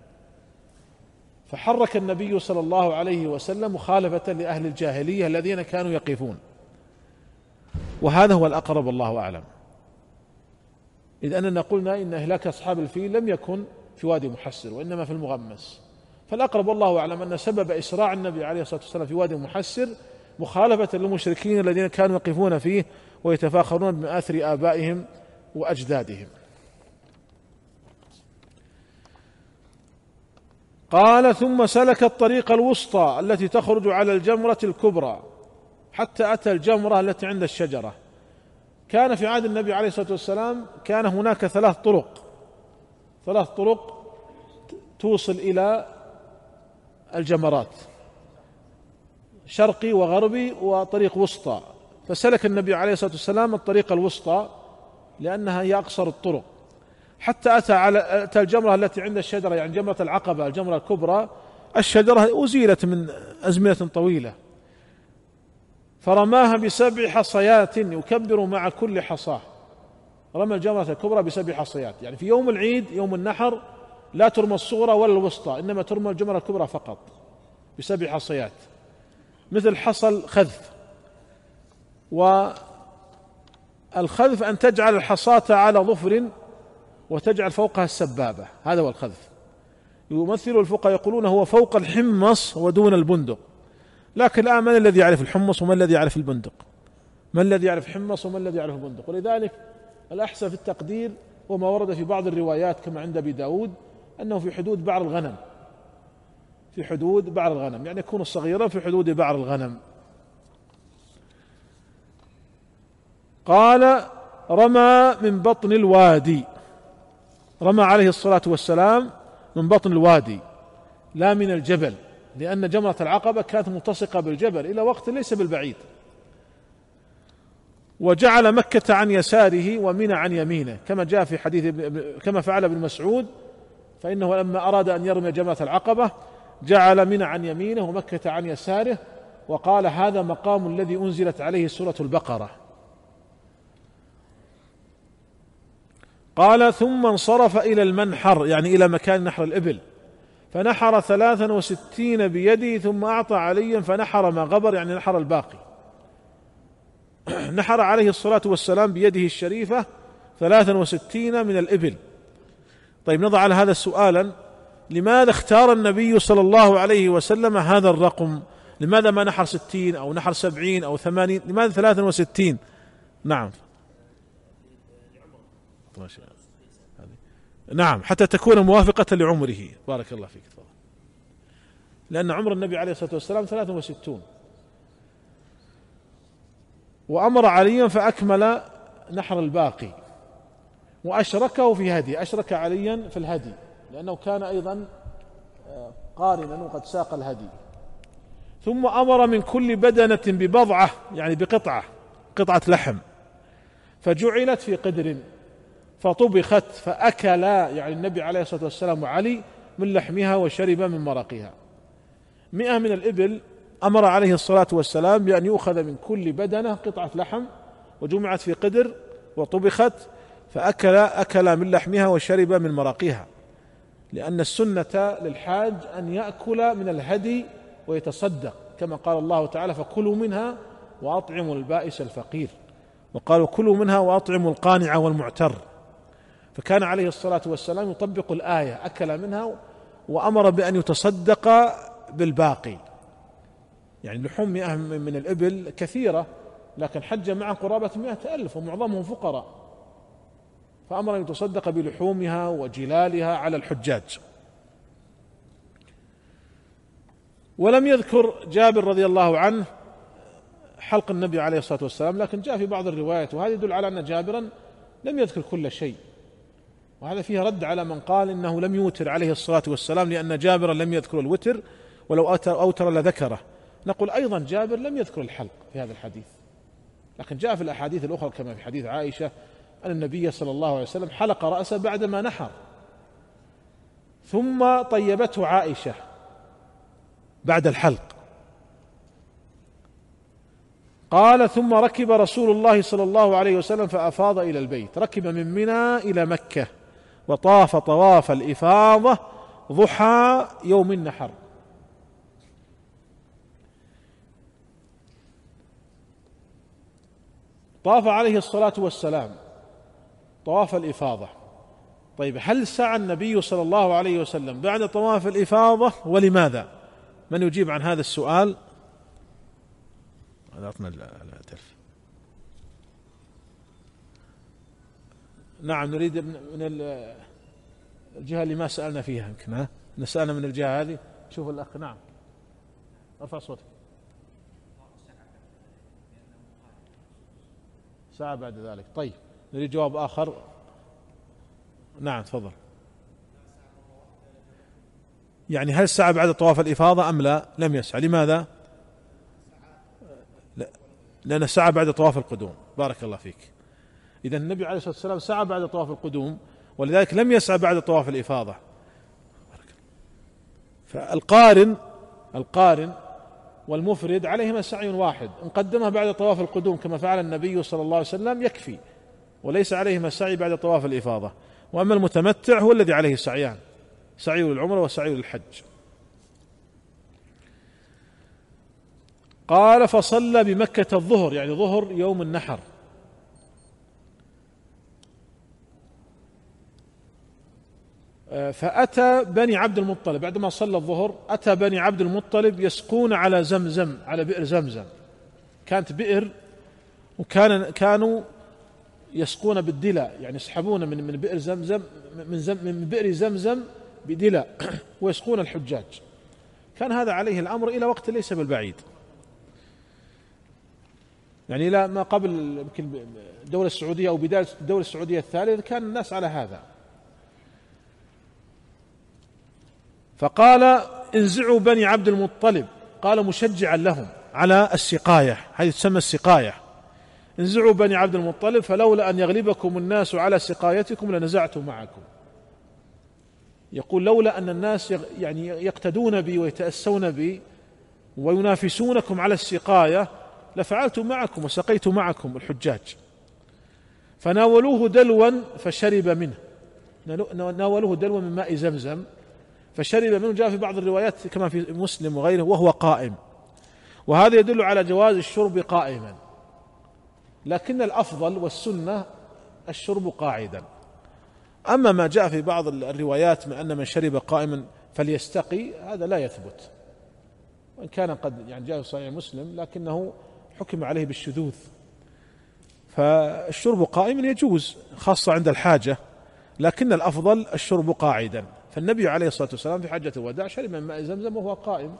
فحرك النبي صلى الله عليه وسلم مخالفة لأهل الجاهلية الذين كانوا يقفون. وهذا هو الأقرب والله أعلم، إذ أننا قلنا إن إهلاك أصحاب الفيل لم يكن في وادي محسر وإنما في المغمس. فالأقرب والله أعلم أن سبب إسراع النبي عليه الصلاة والسلام في وادي محسر مخالفة للمشركين الذين كانوا يقفون فيه ويتفاخرون بمآثر آبائهم وأجدادهم. قال: ثم سلك الطريق الوسطى التي تخرج على الجمرة الكبرى حتى أتى الجمرة التي عند الشجرة. كان في عهد النبي عليه الصلاة والسلام كان هناك ثلاث طرق توصل إلى الجمرات، شرقي وغربي وطريق وسطى، فسلك النبي عليه الصلاة والسلام الطريق الوسطى لأنها هي أقصر الطرق، حتى أتى الجمرة التي عند الشجرة، يعني جمرة العقبة الجمرة الكبرى. الشجرة أزيلت من أزمنة طويلة، فرماها ب7 حصيات يكبر مع كل حصاة. رمى الجمرة الكبرى ب7 حصيات، يعني في يوم العيد يوم النحر لا ترمى الصغرى ولا الوسطى، إنما ترمى الجمرة الكبرى فقط ب7 حصيات، مثل حصى الخذف. والخذف أن تجعل الحصاة على ظفر وتجعل فوقها السبابة، هذا هو الخذف. يمثل الفقهاء يقولون هو فوق الحمص ودون البندق، لكن الآن من الذي يعرف الحمص ومن الذي يعرف البندق؟ من الذي يعرف حمص ومن الذي يعرف البندق؟ ولذلك الأحسن في التقدير وما ورد في بعض الروايات كما عند أبي داود أنه في حدود بعر الغنم، في حدود بعر الغنم، يعني يكون الصغيرة في حدود بعر الغنم. قال: رمى من بطن الوادي، رمى عليه الصلاة والسلام من بطن الوادي لا من الجبل، لأن جمرة العقبة كانت ملتصقة بالجبل إلى وقت ليس بالبعيد. وجعل مكة عن يساره ومنى عن يمينه، كما جاء في حديث كما فعل ابن مسعود، فإنه لما أراد أن يرمي جمرة العقبة جعل منى عن يمينه ومكة عن يساره، وقال: هذا مقام الذي أنزلت عليه سورة البقرة. قال: ثم انصرف إلى المنحر، يعني إلى مكان نحر الإبل، فنحر 63 بيده، ثم أعطى عليا فنحر ما غبر، يعني نحر الباقي. نحر عليه الصلاة والسلام بيده الشريفة 63 من الإبل. طيب، نضع على هذا سؤالا: لماذا اختار النبي صلى الله عليه وسلم هذا الرقم؟ لماذا ما نحر 60 أو نحر 70 أو 80؟ لماذا 63؟ نعم، نعم، حتى تكون موافقة لعمره. بارك الله فيك. لأن عمر النبي عليه الصلاة والسلام 63، وأمر عليا فأكمل نحر الباقي، وأشركه في هدي، أشرك عليا في الهدي لأنه كان أيضا قارنا وقد ساق الهدي. ثم أمر من كل بدنة ببضعة، يعني بقطعة، قطعة لحم، فجعلت في قدر فطبخت فأكل، يعني النبي عليه الصلاة والسلام وعلي، من لحمها وشرب من مرقها. 100 من الإبل أمر عليه الصلاة والسلام بأن يؤخذ من كل بدنة قطعة لحم وجمعت في قدر وطبخت فأكل من لحمها وشرب من مرقها، لأن السنة للحاج أن يأكل من الهدي ويتصدق، كما قال الله تعالى: فكلوا منها وأطعموا البائس الفقير، وقالوا: كلوا منها وأطعموا القانع والمعتر. فكان عليه الصلاة والسلام يطبق الآية، أكل منها وأمر بأن يتصدق بالباقي. يعني لحوم 100 من الإبل كثيرة، لكن حج معا قرابة 100,000 ومعظمهم فقراء، فأمر أن يتصدق بلحومها وجلالها على الحجاج. ولم يذكر جابر رضي الله عنه حلق النبي عليه الصلاة والسلام، لكن جاء في بعض الروايات، وهذا يدل على أن جابرا لم يذكر كل شيء، وهذا فيه رد على من قال إنه لم يوتر عليه الصلاة والسلام لأن جابرا لم يذكر الوتر، ولو أوتر لذكره. نقول أيضا جابر لم يذكر الحلق في هذا الحديث، لكن جاء في الأحاديث الأخرى كما في حديث عائشة أن النبي صلى الله عليه وسلم حلق رأسه بعدما نحر، ثم طيبته عائشة بعد الحلق. قال: ثم ركب رسول الله صلى الله عليه وسلم فأفاض إلى البيت، ركب من منى إلى مكة وطاف طواف الإفاضة ضحى يوم النحر. طاف عليه الصلاة والسلام طواف الإفاضة. طيب، هل سعى النبي صلى الله عليه وسلم بعد طواف الإفاضة، ولماذا؟ من يجيب عن هذا السؤال؟ نعم، نريد من الجهة اللي ما سألنا فيها، يمكن نسألنا من الجهة هذه. شوف الأخ. نعم، ارفع صوتك. ساعة بعد ذلك. طيب، نريد جواب آخر. نعم، تفضل. يعني هل سعى بعد طواف الإفاضة أم لا؟ لم يسعى. لماذا؟ لا، لأن سعى بعد طواف القدوم. بارك الله فيك. إذا النبي عليه الصلاة والسلام سعى بعد طواف القدوم، ولذلك لم يسعى بعد طواف الإفاضة. فالقارن والمفرد عليهما سعي واحد، إن قدمها بعد طواف القدوم كما فعل النبي صلى الله عليه وسلم يكفي، وليس عليهما سعي بعد طواف الإفاضة. وأما المتمتع هو الذي عليه سعيان، سعي للعمرة وسعي للحج. قال: فصلى بمكة الظهر، يعني ظهر يوم النحر. فأتى بني عبد المطلب بعدما صلى الظهر، أتى بني عبد المطلب يسقون على زمزم، على بئر زمزم. كانت بئر، وكانوا يسقون بالدلة، يعني يسحبون من بئر زمزم، من بئر زمزم بدلة ويسقون الحجاج. كان هذا عليه الأمر إلى وقت ليس بالبعيد، يعني إلى ما قبل يمكن الدولة السعودية أو بداية الدولة السعودية الثالثة كان الناس على هذا. فقال: انزعوا بني عبد المطلب، قال مشجعا لهم على السقاية، هذه تسمى السقاية. انزعوا بني عبد المطلب فلولا أن يغلبكم الناس على سقايتكم لنزعت معكم. يقول: لولا أن الناس يعني يقتدون بي ويتأسون بي وينافسونكم على السقاية لفعلت معكم وسقيت معكم الحجاج. فناولوه دلوا فشرب منه، ناولوه دلوا من ماء زمزم فشرب منه. جاء في بعض الروايات كما في مسلم وغيره وهو قائم، وهذا يدل على جواز الشرب قائما، لكن الأفضل والسنة الشرب قاعدا. أما ما جاء في بعض الروايات من أن من شرب قائما فليستقي، هذا لا يثبت، وإن كان قد يعني جاء في صحيح مسلم لكنه حكم عليه بالشذوذ. فالشرب قائما يجوز خاصة عند الحاجة، لكن الأفضل الشرب قاعدا. فالنبي عليه الصلاة والسلام في حجة الوداع شرب من ماء زمزم وهو قائم.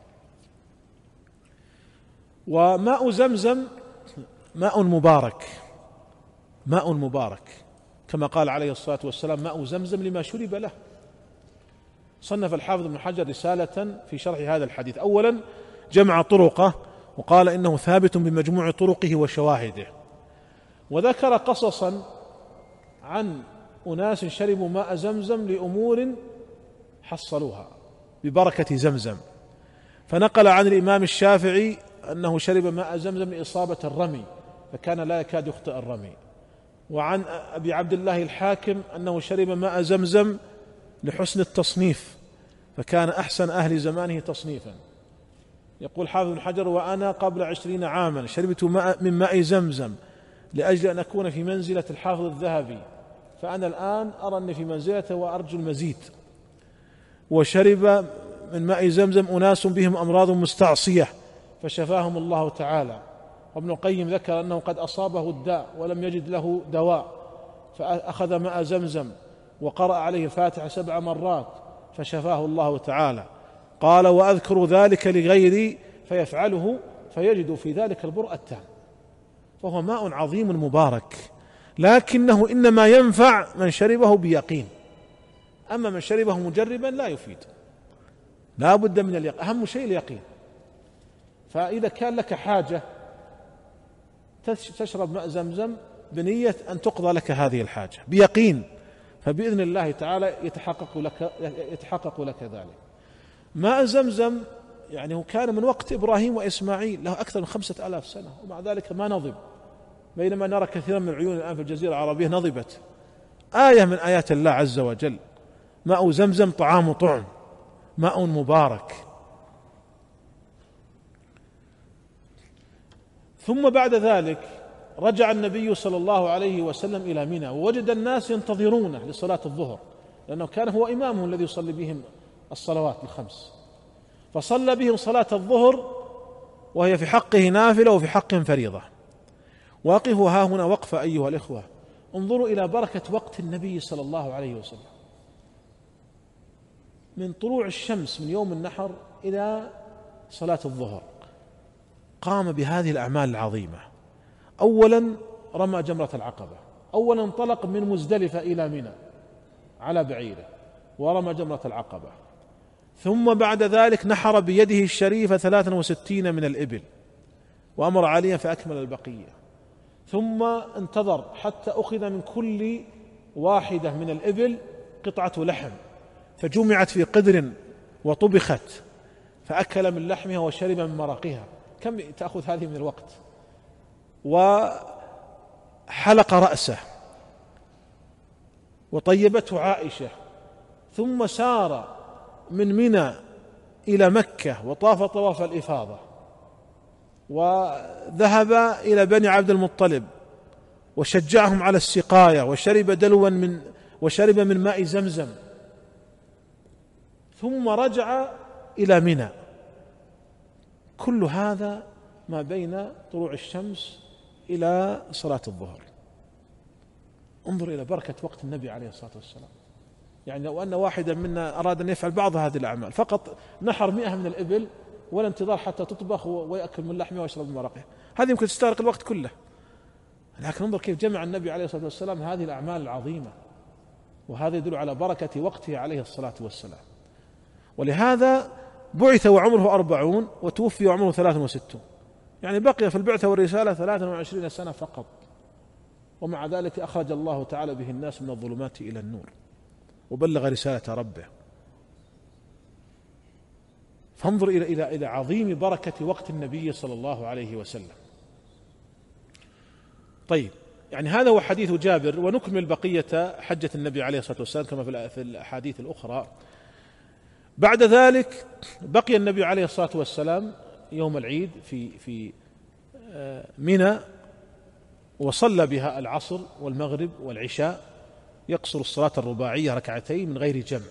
وماء زمزم ماء مبارك، ماء مبارك، كما قال عليه الصلاة والسلام: ماء زمزم لما شرب له. صنف الحافظ ابن حجر رسالة في شرح هذا الحديث، أولا جمع طرقه وقال إنه ثابت بمجموع طرقه وشواهده، وذكر قصصا عن أناس شربوا ماء زمزم لأمور حصلوها ببركة زمزم. فنقل عن الإمام الشافعي أنه شرب ماء زمزم لإصابة الرمي فكان لا يكاد يخطئ الرمي، وعن أبي عبد الله الحاكم أنه شرب ماء زمزم لحسن التصنيف فكان أحسن أهل زمانه تصنيفا. يقول حافظ بن حجر: وأنا قبل 20 عاما شربت من ماء زمزم لأجل أن أكون في منزلة الحافظ الذهبي، فأنا الآن أرى أني في منزلته وأرجو المزيد. وشرب من ماء زمزم أناس بهم أمراض مستعصية فشفاهم الله تعالى. وابن القيم ذكر أنه قد أصابه الداء ولم يجد له دواء فأخذ ماء زمزم وقرأ عليه الفاتحة 7 مرات فشفاه الله تعالى. قال: وأذكر ذلك لغيري فيفعله فيجد في ذلك البرء التام. فهو ماء عظيم مبارك، لكنه إنما ينفع من شربه بيقين، أما من شربه مجربا لا يفيد، لا بد من اليقين، أهم شيء اليقين. فإذا كان لك حاجة تشرب ماء زمزم بنية أن تقضى لك هذه الحاجة بيقين، فبإذن الله تعالى يتحقق لك ذلك. ماء زمزم يعني هو كان من وقت إبراهيم وإسماعيل، له أكثر من 5000 سنة، ومع ذلك ما نضب، بينما نرى كثيرا من العيون الآن في الجزيرة العربية نضبت. آية من آيات الله عز وجل. ماء زمزم طعام طعم، ماء مبارك. ثم بعد ذلك رجع النبي صلى الله عليه وسلم إلى منى، ووجد الناس ينتظرونه لصلاة الظهر، لأنه كان هو إمامهم الذي يصلي بهم الصلوات ال5، فصلى بهم صلاة الظهر وهي في حقه نافلة وفي حقهم فريضة. واقفوا ها هنا وقفة أيها الإخوة، انظروا إلى بركة وقت النبي صلى الله عليه وسلم، من طلوع الشمس من يوم النحر إلى صلاة الظهر قام بهذه الأعمال العظيمة. أولا رمى جمرة العقبة، أولا انطلق من مزدلفة إلى منى على بعيره ورمى جمرة العقبة، ثم بعد ذلك نحر بيده الشريفة 63 من الإبل وأمر عليا فأكمل البقية، ثم انتظر حتى أخذ من كل واحدة من الإبل قطعة لحم فجمعت في قدر وطبخت فأكل من لحمها وشرب من مرقها. كم تأخذ هذه من الوقت؟ وحلق رأسه وطيبته عائشة، ثم سار من منى إلى مكة وطاف طواف الإفاضة، وذهب إلى بني عبد المطلب وشجعهم على السقاية وشرب من ماء زمزم، ثم رجع إلى منى. كل هذا ما بين طلوع الشمس إلى صلاة الظهر. انظر إلى بركة وقت النبي عليه الصلاة والسلام. يعني لو أن واحدا منا أراد أن يفعل بعض هذه الأعمال، فقط نحر 100 من الإبل ولا انتظار حتى تطبخ ويأكل من لحمها ويشرب من مرقها، هذه يمكن تستغرق الوقت كله. لكن انظر كيف جمع النبي عليه الصلاة والسلام هذه الأعمال العظيمة، وهذا يدل على بركة وقته عليه الصلاة والسلام. ولهذا بعث وعمره 40 وتوفي وعمره 63، يعني بقي في البعثة والرسالة 23 سنة فقط، ومع ذلك أخرج الله تعالى به الناس من الظلمات إلى النور وبلغ رسالة ربه. فانظر إلى عظيم بركة وقت النبي صلى الله عليه وسلم. طيب، يعني هذا هو حديث جابر، ونكمل بقية حجة النبي عليه الصلاة والسلام كما في الأحاديث الأخرى. بعد ذلك بقي النبي عليه الصلاة والسلام يوم العيد في منى، وصلى بها العصر والمغرب والعشاء، يقصر الصلاة الرباعية 2 من غير جمع،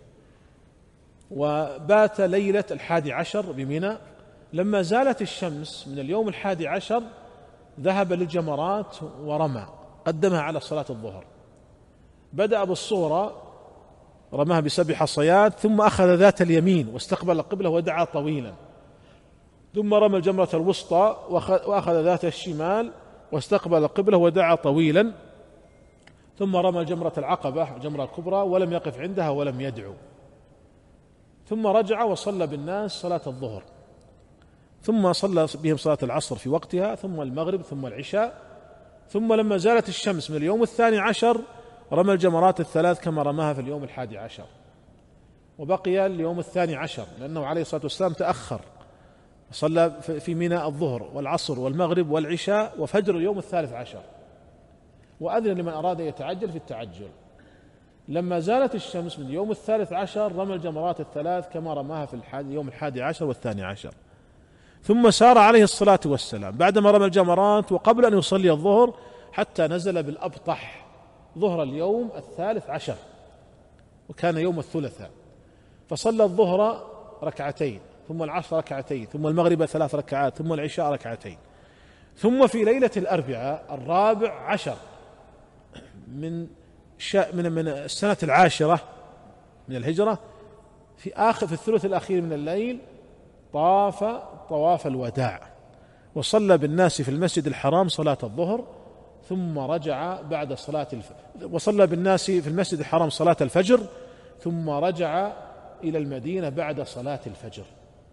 وبات ليلة 11 بمنى. لما زالت الشمس من اليوم 11 ذهب للجمرات ورمى، قدمها على صلاة الظهر. بدأ بالصغرى رماها ب7 حصيات، ثم أخذ ذات اليمين واستقبل القبلة ودعا طويلا، ثم رمى الجمرة الوسطى وأخذ ذات الشمال واستقبل القبلة ودعا طويلا، ثم رمى الجمرة العقبة الجمرة الكبرى ولم يقف عندها ولم يدعو، ثم رجع وصلى بالناس صلاة الظهر، ثم صلى بهم صلاة العصر في وقتها، ثم المغرب، ثم العشاء، ثم لما زالت الشمس من اليوم 12 رمى الجمرات الثلاث كما رماها في اليوم 11، وبقي اليوم 12 لأنه عليه الصلاة والسلام تأخر، صلى في منى الظهر والعصر والمغرب والعشاء وفجر اليوم 13، وأذن لمن أراد يتعجل في التعجل. لما زالت الشمس من اليوم 13 رمى الجمرات الثلاث كما رماها في اليوم 11 و12، ثم سار عليه الصلاة والسلام بعدما رمى الجمرات وقبل أن يصلي الظهر حتى نزل بالأبطح ظهر اليوم 13، وكان يوم الثلاثاء، فصلى الظهر ركعتين، ثم العصر ركعتين، ثم المغرب 3 ركعات، ثم العشاء ركعتين، ثم في ليلة الأربعاء 14 من السنة 10 من الهجرة في الثلث الأخير من الليل طاف طواف الوداع، وصلى بالناس في المسجد الحرام صلاة الظهر، ثم رجع بعد وصلى بالناس في المسجد الحرام صلاة الفجر، ثم رجع إلى المدينة بعد صلاة الفجر،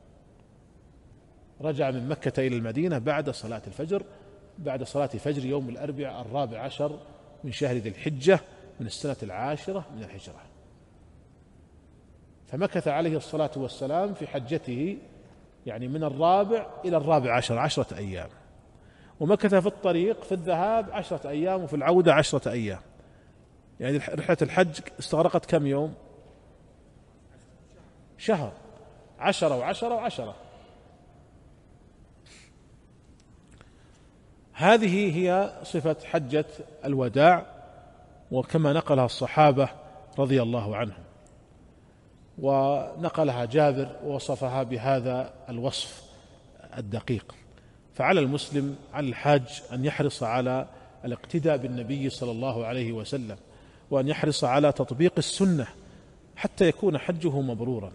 رجع من مكة إلى المدينة بعد صلاة الفجر، بعد صلاة فجر يوم الأربعاء 14 من شهر ذي الحجة من السنة 10 من الهجرة. فمكث عليه الصلاة والسلام في حجته يعني من 4 إلى 14 10 أيام، ومكث في الطريق في الذهاب 10 أيام وفي العودة 10 أيام، يعني رحلة الحج استغرقت كم يوم؟ شهر، 10 و10 و10. هذه هي صفة حجة الوداع، وكما نقلها الصحابة رضي الله عنهم، ونقلها جابر ووصفها بهذا الوصف الدقيق. فعلى المسلم على الحاج أن يحرص على الاقتداء بالنبي صلى الله عليه وسلم، وأن يحرص على تطبيق السنة حتى يكون حجه مبرورا.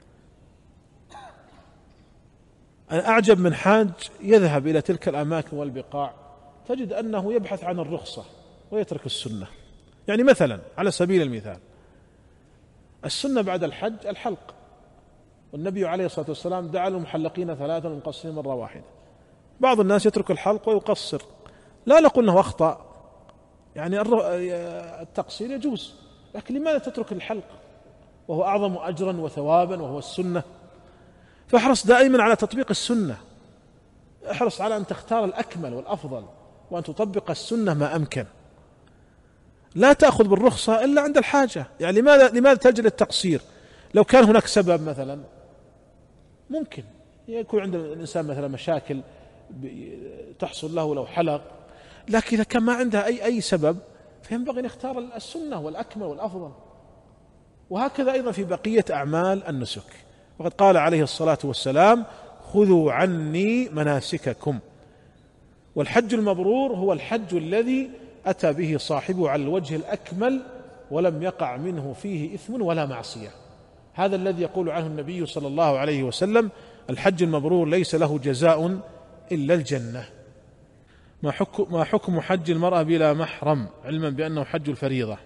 أنا أعجب من حاج يذهب إلى تلك الأماكن والبقاع تجد أنه يبحث عن الرخصة ويترك السنة. يعني مثلا على سبيل المثال السنة بعد الحج الحلق، والنبي عليه الصلاة والسلام دعا المحلقين 3 ومقصرين مرة واحدة. بعض الناس يترك الحلق ويقصر، لا نقول أنه أخطأ، يعني التقصير يجوز، لكن لماذا تترك الحلق وهو أعظم أجرا وثوابا وهو السنة؟ فاحرص دائما على تطبيق السنة، احرص على أن تختار الأكمل والأفضل وأن تطبق السنة ما أمكن، لا تأخذ بالرخصة إلا عند الحاجة. يعني لماذا تجل التقصير؟ لو كان هناك سبب مثلا ممكن يكون عند الإنسان مثلا مشاكل تحصل له لو حلق، لكن إذا كان ما عنده أي سبب فينبغي أن يختار السنة والأكمل والأفضل. وهكذا أيضا في بقية أعمال النسك، وقد قال عليه الصلاة والسلام خذوا عني مناسككم. والحج المبرور هو الحج الذي أتى به صاحبه على الوجه الأكمل ولم يقع منه فيه إثم ولا معصية. هذا الذي يقول عنه النبي صلى الله عليه وسلم الحج المبرور ليس له جزاء إلا الجنة. ما حكم حج المرأة بلا محرم، علما بأنه حج الفريضة؟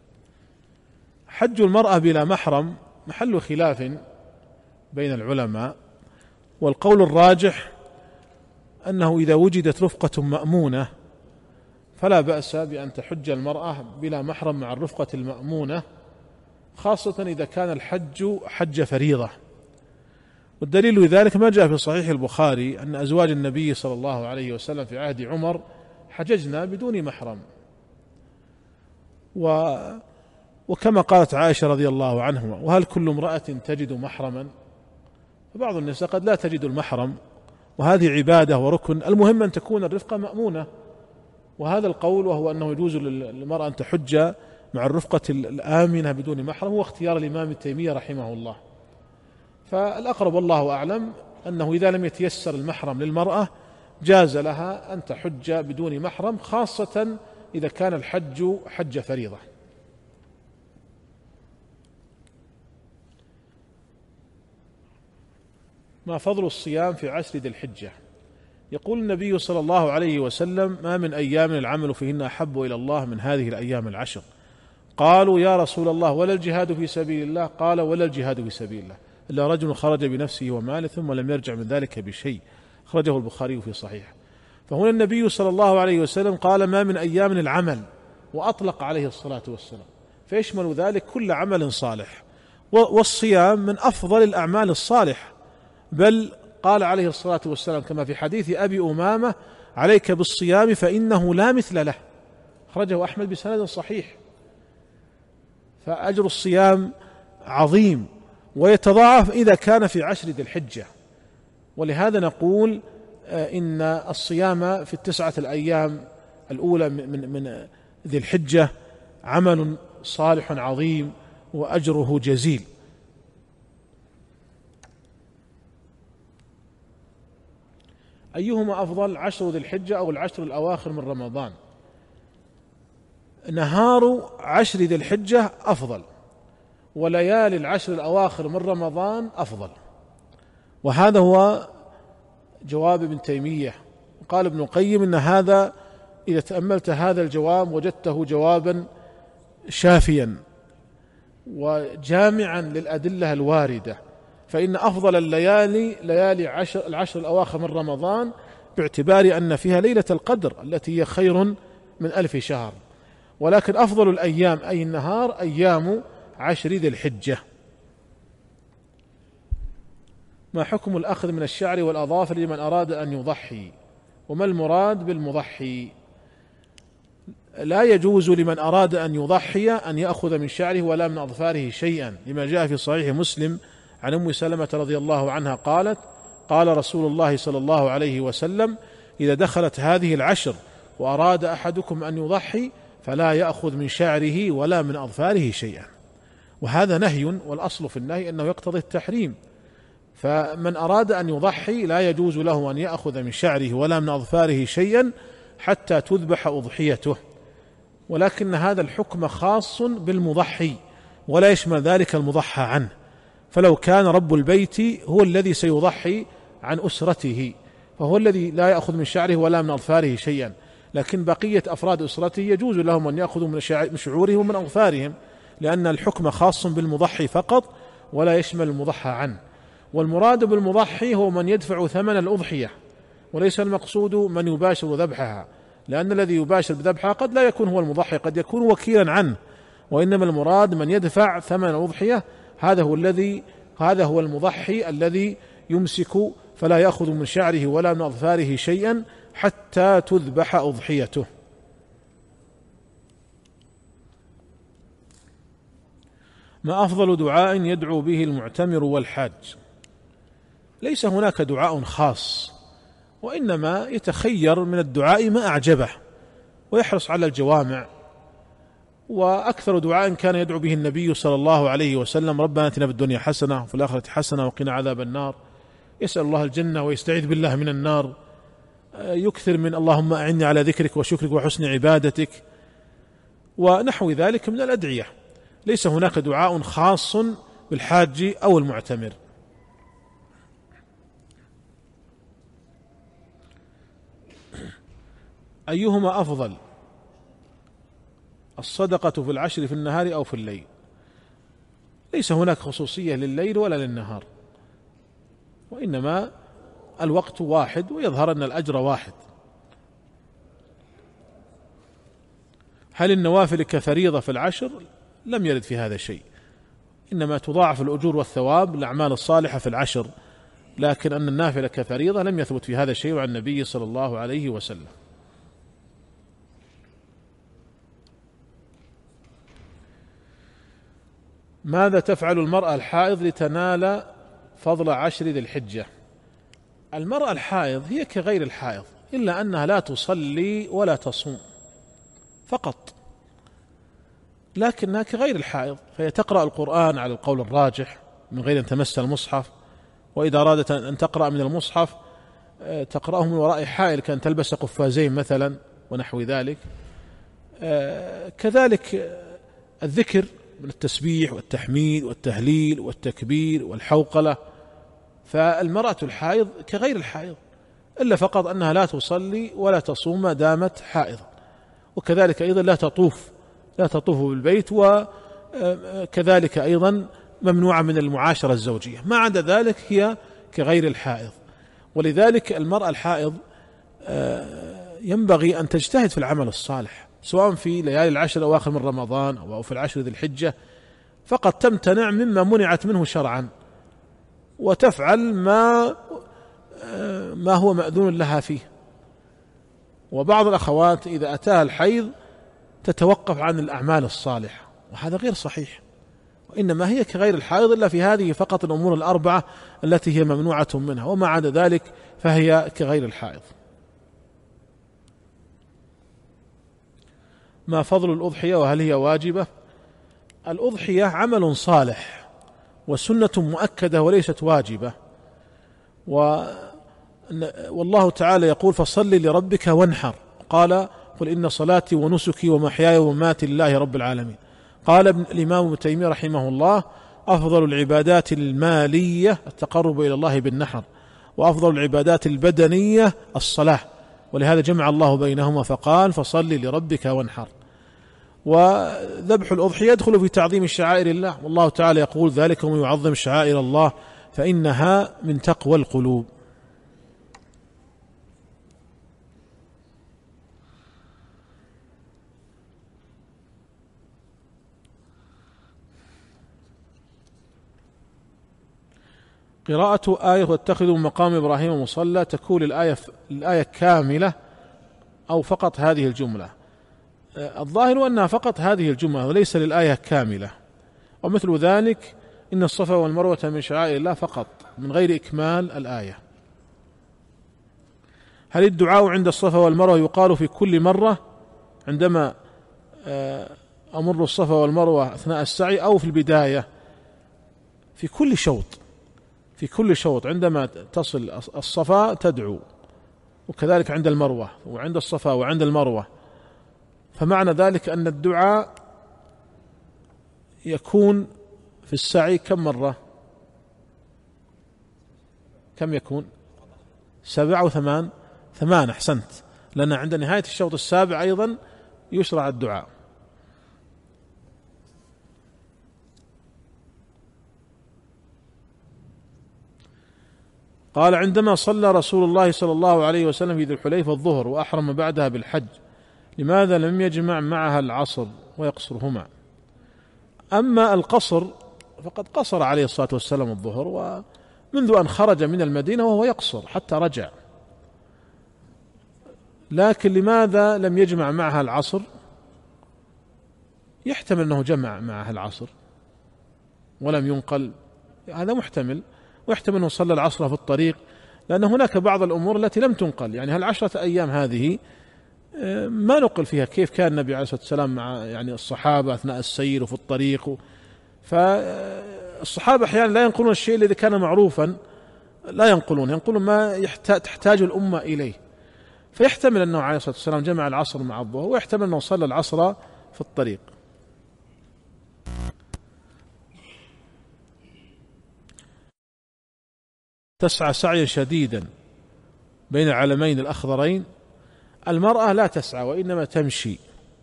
حج المرأة بلا محرم محل خلاف بين العلماء، والقول الراجح أنه إذا وجدت رفقة مأمونة فلا بأس بأن تحج المرأة بلا محرم مع الرفقة المأمونة، خاصة إذا كان الحج حج فريضة. والدليل لذلك ما جاء في صحيح البخاري أن أزواج النبي صلى الله عليه وسلم في عهد عمر حججنا بدون محرم، وكما قالت عائشة رضي الله عنها وهل كل امرأة تجد محرما؟ فبعض النساء قد لا تجد المحرم، وهذه عبادة وركن، المهم أن تكون الرفقة مأمونة. وهذا القول وهو أنه يجوز للمرأة أن تحج مع الرفقة الآمنة بدون محرم هو اختيار الإمام ابن تيمية رحمه الله. فالأقرب والله أعلم أنه إذا لم يتيسر المحرم للمرأة جاز لها أن تحج بدون محرم، خاصة إذا كان الحج حج فريضة. ما فضل الصيام في عشر ذي الحجة؟ يقول النبي صلى الله عليه وسلم: ما من أيام العمل فيهن أحب إلى الله من هذه الأيام العشر. قالوا: يا رسول الله ولا الجهاد في سبيل الله؟ قال: ولا الجهاد في سبيل الله إلا رجل خرج بنفسه وماله ثم لم يرجع من ذلك بشيء، أخرجه البخاري في صحيح. فهنا النبي صلى الله عليه وسلم قال: ما من أيام العمل، وأطلق عليه الصلاة والسلام، فيشمل ذلك كل عمل صالح، والصيام من أفضل الأعمال الصالحة، بل قال عليه الصلاة والسلام كما في حديث أبي أمامة: عليك بالصيام فإنه لا مثل له، أخرجه أحمد بسند صحيح. فأجر الصيام عظيم ويتضاعف إذا كان في عشر ذي الحجة، ولهذا نقول إن الصيام في 9 الأيام الأولى من ذي الحجة عمل صالح عظيم وأجره جزيل. أيهما أفضل، 10 ذي الحجة أو 10 الأواخر من رمضان؟ نهار 10 ذي الحجة أفضل، وليالي 10 الأواخر من رمضان أفضل، وهذا هو جواب ابن تيمية. قال ابن القيم إن هذا إذا تأملت هذا الجواب وجدته جوابا شافيا وجامعا للأدلة الواردة، فإن أفضل الليالي ليالي 10 الأواخر من رمضان، باعتبار أن فيها ليلة القدر التي هي خير من 1000 شهر، ولكن أفضل الأيام أي النهار أيام 10 ذي الحجة. ما حكم الأخذ من الشعر والأظافر لمن أراد أن يضحي؟ وما المراد بالمضحي؟ لا يجوز لمن أراد أن يضحي أن يأخذ من شعره ولا من أظفاره شيئا، لما جاء في صحيح مسلم عن أم سلمة رضي الله عنها قالت: قال رسول الله صلى الله عليه وسلم: إذا دخلت هذه العشر وأراد أحدكم أن يضحي فلا يأخذ من شعره ولا من أظفاره شيئا. وهذا نهي، والأصل في النهي أنه يقتضي التحريم، فمن أراد أن يضحي لا يجوز له أن يأخذ من شعره ولا من أظفاره شيئا حتى تذبح أضحيته، ولكن هذا الحكم خاص بالمضحي ولا يشمل ذلك المضحى عنه، فلو كان رب البيت هو الذي سيضحي عن أسرته فهو الذي لا يأخذ من شعره ولا من أظفاره شيئا، لكن بقية أفراد أسرته يجوز لهم أن يأخذوا من شعورهم ومن أظفارهم، لأن الحكم خاص بالمضحي فقط ولا يشمل المضحى عنه. والمراد بالمضحي هو من يدفع ثمن الأضحية، وليس المقصود من يباشر ذبحها، لأن الذي يباشر بذبحها قد لا يكون هو المضحي، قد يكون وكيلا عنه، وإنما المراد من يدفع ثمن الأضحية، هذا هو المضحي الذي يمسك فلا يأخذ من شعره ولا من أظفاره شيئا حتى تذبح أضحيته. ما أفضل دعاء يدعو به المعتمر والحاج؟ ليس هناك دعاء خاص، وإنما يتخير من الدعاء ما أعجبه ويحرص على الجوامع. وأكثر دعاء كان يدعو به النبي صلى الله عليه وسلم: ربنا آتنا في الدنيا حسنة وفي الآخرة حسنة وقنا عذاب النار. يسأل الله الجنة ويستعيذ بالله من النار، يكثر من اللهم أعني على ذكرك وشكرك وحسن عبادتك ونحو ذلك من الأدعية. ليس هناك دعاء خاص بالحاج أو المعتمر. أيهما أفضل، الصدقة في العشر في النهار أو في الليل؟ ليس هناك خصوصية لليل ولا للنهار، وإنما الوقت واحد، ويظهر أن الأجر واحد. هل النوافل كفريضة في العشر؟ لم يرد في هذا شيء، إنما تضاعف الأجور والثواب الأعمال الصالحة في العشر، لكن أن النافلة كفريضة لم يثبت في هذا شيء عن النبي صلى الله عليه وسلم. ماذا تفعل المرأة الحائض لتنال فضل 10 ذي الحجة؟ المرأة الحائض هي كغير الحائض، إلا أنها لا تصلي ولا تصوم فقط، لكنها كغير الحائض، فهي تقرأ القرآن على القول الراجح من غير أن تمس المصحف، وإذا أرادت أن تقرأ من المصحف تقرأه من وراء حائل، كان تلبس قفازين مثلا ونحو ذلك. كذلك الذكر من التسبيح والتحميد والتهليل والتكبير والحوقلة، فالمرأة الحائض كغير الحائض، إلا فقط أنها لا تصلي ولا تصوم ما دامت حائضا، وكذلك أيضا لا تطوف بالبيت، وكذلك أيضا ممنوعة من المعاشرة الزوجية. ما عدا ذلك هي كغير الحائض. ولذلك المرأة الحائض ينبغي أن تجتهد في العمل الصالح، سواء في ليالي العشر الأواخر من رمضان أو في العشر ذي الحجة، فقط تمتنع مما منعت منه شرعا، وتفعل ما هو مأذون لها فيه. وبعض الأخوات إذا أتاها الحيض تتوقف عن الأعمال الصالحة، وهذا غير صحيح، وإنما هي كغير الحائض إلا في هذه فقط الأمور الأربعة التي هي ممنوعة منها، وما عدا ذلك فهي كغير الحائض. ما فضل الأضحية وهل هي واجبة؟ الأضحية عمل صالح وسنة مؤكدة وليست واجبة، والله تعالى يقول فصل لربك وانحر، قال قل إن صلاتي ونسكي ومحياي ومماتي لله رب العالمين. قال الإمام ابن تيمية رحمه الله أفضل العبادات المالية التقرب إلى الله بالنحر، وأفضل العبادات البدنية الصلاة، ولهذا جمع الله بينهما فقال فصل لربك وانحر. وذبح الأضحية يدخل في تعظيم شعائر الله، والله تعالى يقول ذلك ومن يعظم شعائر الله فإنها من تقوى القلوب. قراءة آية واتخذوا مقام إبراهيم مصلى، تكون الآية كاملة أو فقط هذه الجملة؟ الظاهر أنها فقط هذه الجملة وليس للآية كاملة. ومثل ذلك إن الصفا والمروة من شعائر الله فقط من غير إكمال الآية. هل الدعاء عند الصفا والمروة يقال في كل مرة عندما أمر الصفا والمروة أثناء السعي، أو في البداية؟ في كل شوط عندما تصل الصفا تدعو، وكذلك عند المروة وعند الصفا وعند المروة. فمعنى ذلك أن الدعاء يكون في السعي كم مرة؟ كم يكون؟ 7 أو 8؟ 8، أحسنت، لأن عند نهاية الشوط السابع أيضا يشرع الدعاء. قال عندما صلى رسول الله صلى الله عليه وسلم في ذي الحليفة الظهر وأحرم بعدها بالحج، لماذا لم يجمع معها العصر ويقصرهما؟ أما القصر فقد قصر عليه الصلاة والسلام الظهر، ومنذ أن خرج من المدينة وهو يقصر حتى رجع. لكن لماذا لم يجمع معها العصر؟ يحتمل أنه جمع معها العصر ولم ينقل، هذا محتمل، ويحتمل أنه صلى العصر في الطريق، لأن هناك بعض الأمور التي لم تنقل، يعني هال10 أيام هذه ما نقل فيها كيف كان النبي عليه الصلاة والسلام مع الصحابة أثناء السير وفي الطريق. فالصحابة أحيانا لا ينقلون الشيء الذي كان معروفا، لا ينقلون ما تحتاج الأمة إليه. فيحتمل أنه عليه الصلاة والسلام جمع العصر مع الظهر، ويحتمل أنه صلى العصر في الطريق. تسعى سعيا شديدا بين العلمين الأخضرين. المرأة لا تسعى وإنما تمشي،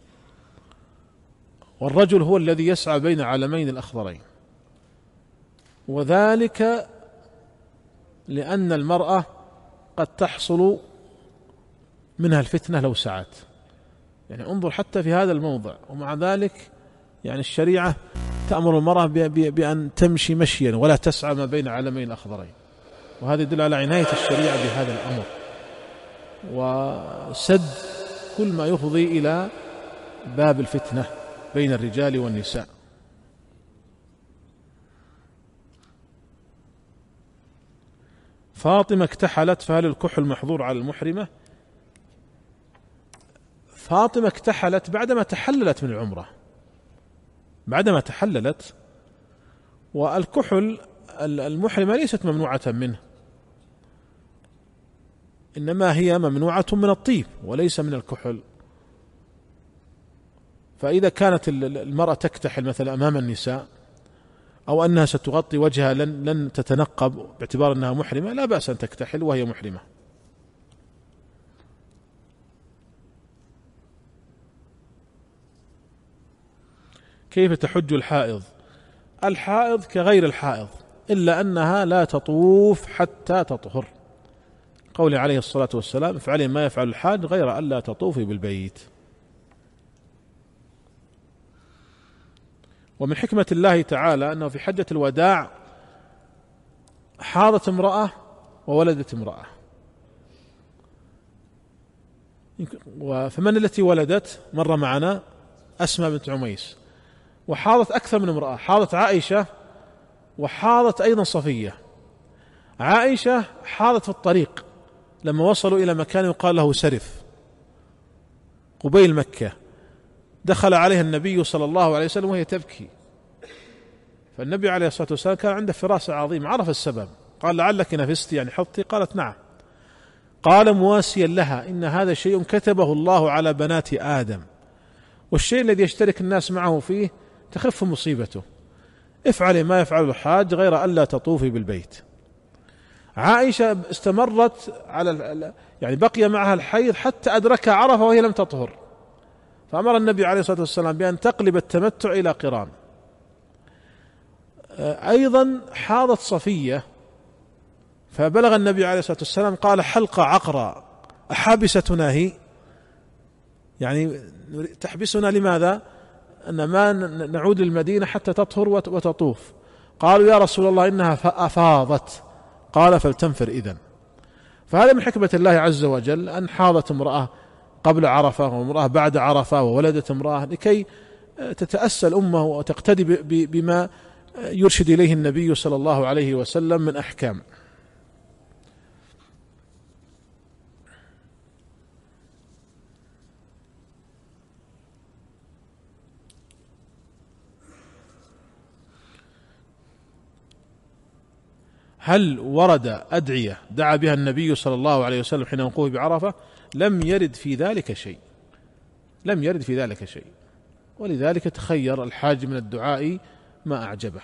والرجل هو الذي يسعى بين العلمين الأخضرين، وذلك لأن المرأة قد تحصل منها الفتنة لو سعت. يعني انظر حتى في هذا الموضع، ومع ذلك يعني الشريعة تأمر المرأة بأن تمشي مشيا ولا تسعى ما بين علمين الأخضرين، وهذا يدل على عناية الشريعة بهذا الأمر وسد كل ما يفضي إلى باب الفتنة بين الرجال والنساء. فاطمة اكتحلت، فهل الكحل محظور على المحرمة؟ فاطمة اكتحلت بعدما تحللت من العمرة، بعدما تحللت، والكحل المحرمة ليست ممنوعة منه، إنما هي ممنوعة من الطيب وليس من الكحل. فإذا كانت المرأة تكتحل مثلا أمام النساء أو أنها ستغطي وجهها لن تتنقب باعتبار أنها محرمة، لا بأس أن تكتحل وهي محرمة. كيف تحج الحائض؟ الحائض كغير الحائض إلا أنها لا تطوف حتى تطهر، قول عليه الصلاة والسلام: افعلي ما يفعل الحاج غير أن لا تطوفي بالبيت. ومن حكمة الله تعالى أنه في حجة الوداع حاضت امرأة وولدت امرأة، فمن التي ولدت؟ مر معنا أسماء بنت عميس. وحاضت أكثر من امرأة، حاضت عائشة وحاضت أيضا صفية. عائشة حاضت في الطريق لما وصلوا إلى مكان يقال له سرف قبيل مكة، دخل عليها النبي صلى الله عليه وسلم وهي تبكي، فالنبي عليه الصلاة والسلام كان عنده فراسة عظيمة، عرف السبب، قال: لعلك نفستي، يعني حضتي؟ قالت: نعم. قال مواسيا لها: إن هذا شيء كتبه الله على بنات آدم، والشيء الذي يشترك الناس معه فيه تخف مصيبته، افعلي ما يفعل الحاج غير ألا تطوفي بالبيت. عائشة استمرت يعني بقي معها الحيض حتى أدرك عرفة وهي لم تطهر، فأمر النبي عليه الصلاة والسلام بأن تقلب التمتع إلى قران. أيضا حاضت صفية، فبلغ النبي عليه الصلاة والسلام قال: حلقة عقرى أحابستنا هي؟ يعني تحبسنا لماذا؟ أن ما نعود للمدينة حتى تطهر وتطوف. قالوا: يا رسول الله إنها أفاضت. قال: فلتنفر إذن. فهذا من حكمة الله عز وجل أن حاضت امرأة قبل عرفة وامرأة بعد عرفة وولدت امرأة، لكي تتأسى الأمة وتقتدي بما يرشد إليه النبي صلى الله عليه وسلم من أحكام. هل ورد أدعية دعا بها النبي صلى الله عليه وسلم حين وقوفه بعرفة؟ لم يرد في ذلك شيء، لم يرد في ذلك شيء، ولذلك تخير الحاج من الدعاء ما أعجبه.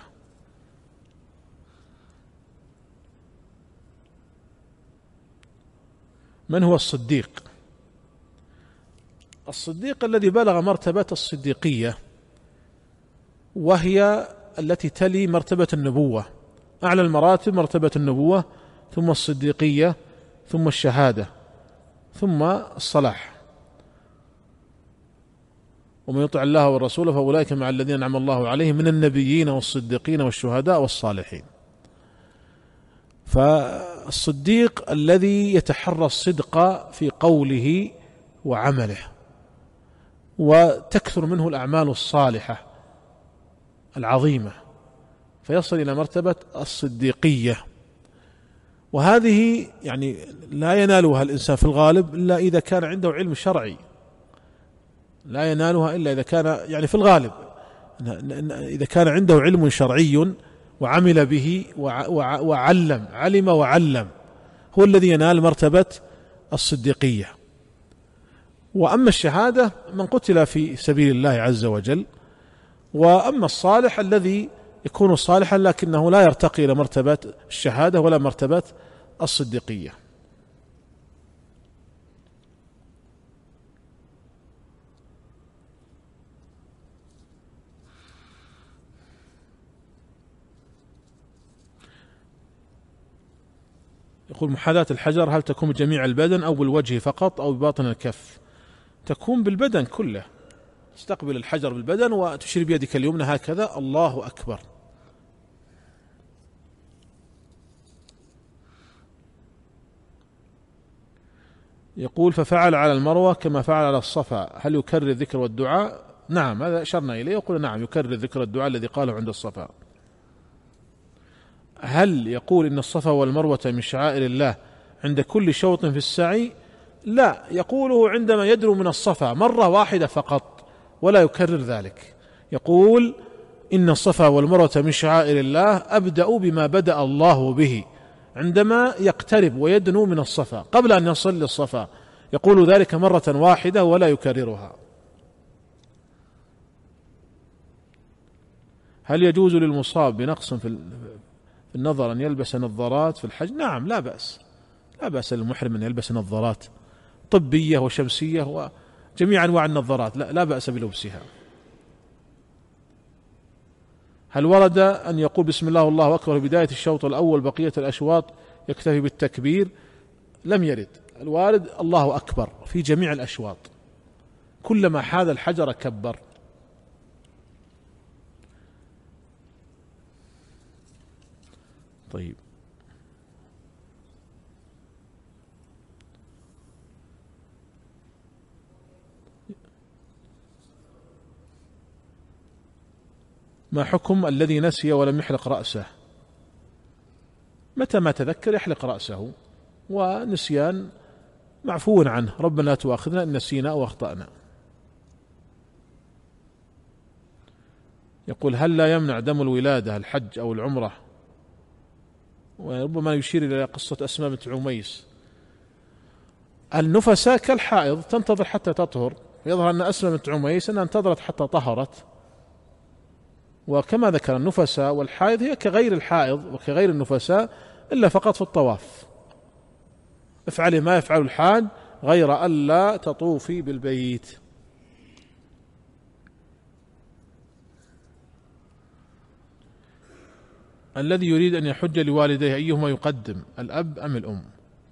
من هو الصديق؟ الصديق الذي بلغ مرتبة الصديقية، وهي التي تلي مرتبة النبوة، أعلى المراتب مرتبة النبوة، ثم الصديقية، ثم الشهادة، ثم الصلاح. ومن يطع الله والرسول فأولئك مع الذين أنعم الله عليهم من النبيين والصديقين والشهداء والصالحين. فالصديق الذي يتحرى الصدق في قوله وعمله، وتكثر منه الأعمال الصالحة العظيمة، فيصل إلى مرتبة الصديقية. وهذه يعني لا ينالها الإنسان في الغالب إلا إذا كان عنده علم شرعي، لا ينالها إلا إذا كان يعني في الغالب إذا كان عنده علم شرعي وعمل به علم وعلم، هو الذي ينال مرتبة الصديقية. وأما الشهادة من قتل في سبيل الله عز وجل، وأما الصالح الذي يكون صالحا لكنه لا يرتقي إلى مرتبة الشهادة ولا مرتبة الصديقية. يقول: محاذاة الحجر هل تكون بجميع البدن أو بالوجه فقط أو بباطن الكف؟ تكون بالبدن كله، تستقبل الحجر بالبدن وتشير بيدك اليمنى هكذا: الله أكبر. يقول: ففعل على المروة كما فعل على الصفا، هل يكرر الذكر والدعاء؟ نعم، هذا أشرنا إليه، يقول: نعم يكرر الذكر والدعاء الذي قاله عند الصفا. هل يقول إن الصفا والمروة من شعائر الله عند كل شوط في السعي؟ لا، يقوله عندما يدنو من الصفا مرة واحدة فقط ولا يكرر ذلك. يقول: إن الصفا والمروة من شعائر الله، أبدأ بما بدأ الله به، عندما يقترب ويدنو من الصفا قبل أن يصل للصفا يقول ذلك مرة واحدة ولا يكررها. هل يجوز للمصاب بنقص في النظر أن يلبس نظارات في الحج؟ نعم، لا بأس، لا بأس للمحرم أن يلبس نظارات طبية وشمسية وجميع أنواع النظارات، لا بأس بلبسها. هل ورد أن يقول بسم الله والله أكبر في بداية الشوط الأول بقية الأشواط يكتفي بالتكبير؟ لم يرد. الوارد الله أكبر في جميع الأشواط، كلما حاذ الحجر كبر. طيب، ما حكم الذي نسي ولم يحلق رأسه؟ متى ما تذكر يحلق رأسه، ونسيان معفو عنه، ربنا لا تؤاخذنا إن نسينا أو أخطأنا. يقول هل لا يمنع دم الولادة الحج أو العمرة؟ وربما يشير إلى قصة أسماء بنت عميس. النفساء كالحائض تنتظر حتى تطهر، يظهر أن أسماء بنت عميس أنها انتظرت حتى طهرت، وكما ذكر النفساء والحائض هي كغير الحائض وكغير النفساء إلا فقط في الطواف، افعلي ما يفعل الحاج غير ألا تطوفي بالبيت. الذي يريد أن يحج لوالديه أيهما يقدم، الأب أم الأم؟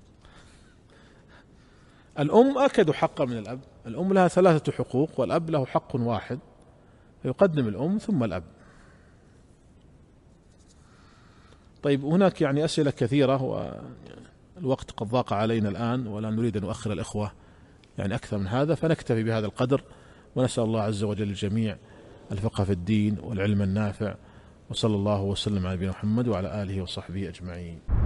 الأم أكد حقا من الأب، الأم لها 3 حقوق والأب له حق واحد، فيقدم الأم ثم الأب. طيب، هناك أسئلة كثيرة والوقت قد ضاق علينا الآن، ولا نريد أن نؤخر الإخوة أكثر من هذا، فنكتفي بهذا القدر، ونسأل الله عز وجل الجميع الفقه في الدين والعلم النافع، وصلى الله وسلم على نبينا محمد وعلى آله وصحبه أجمعين.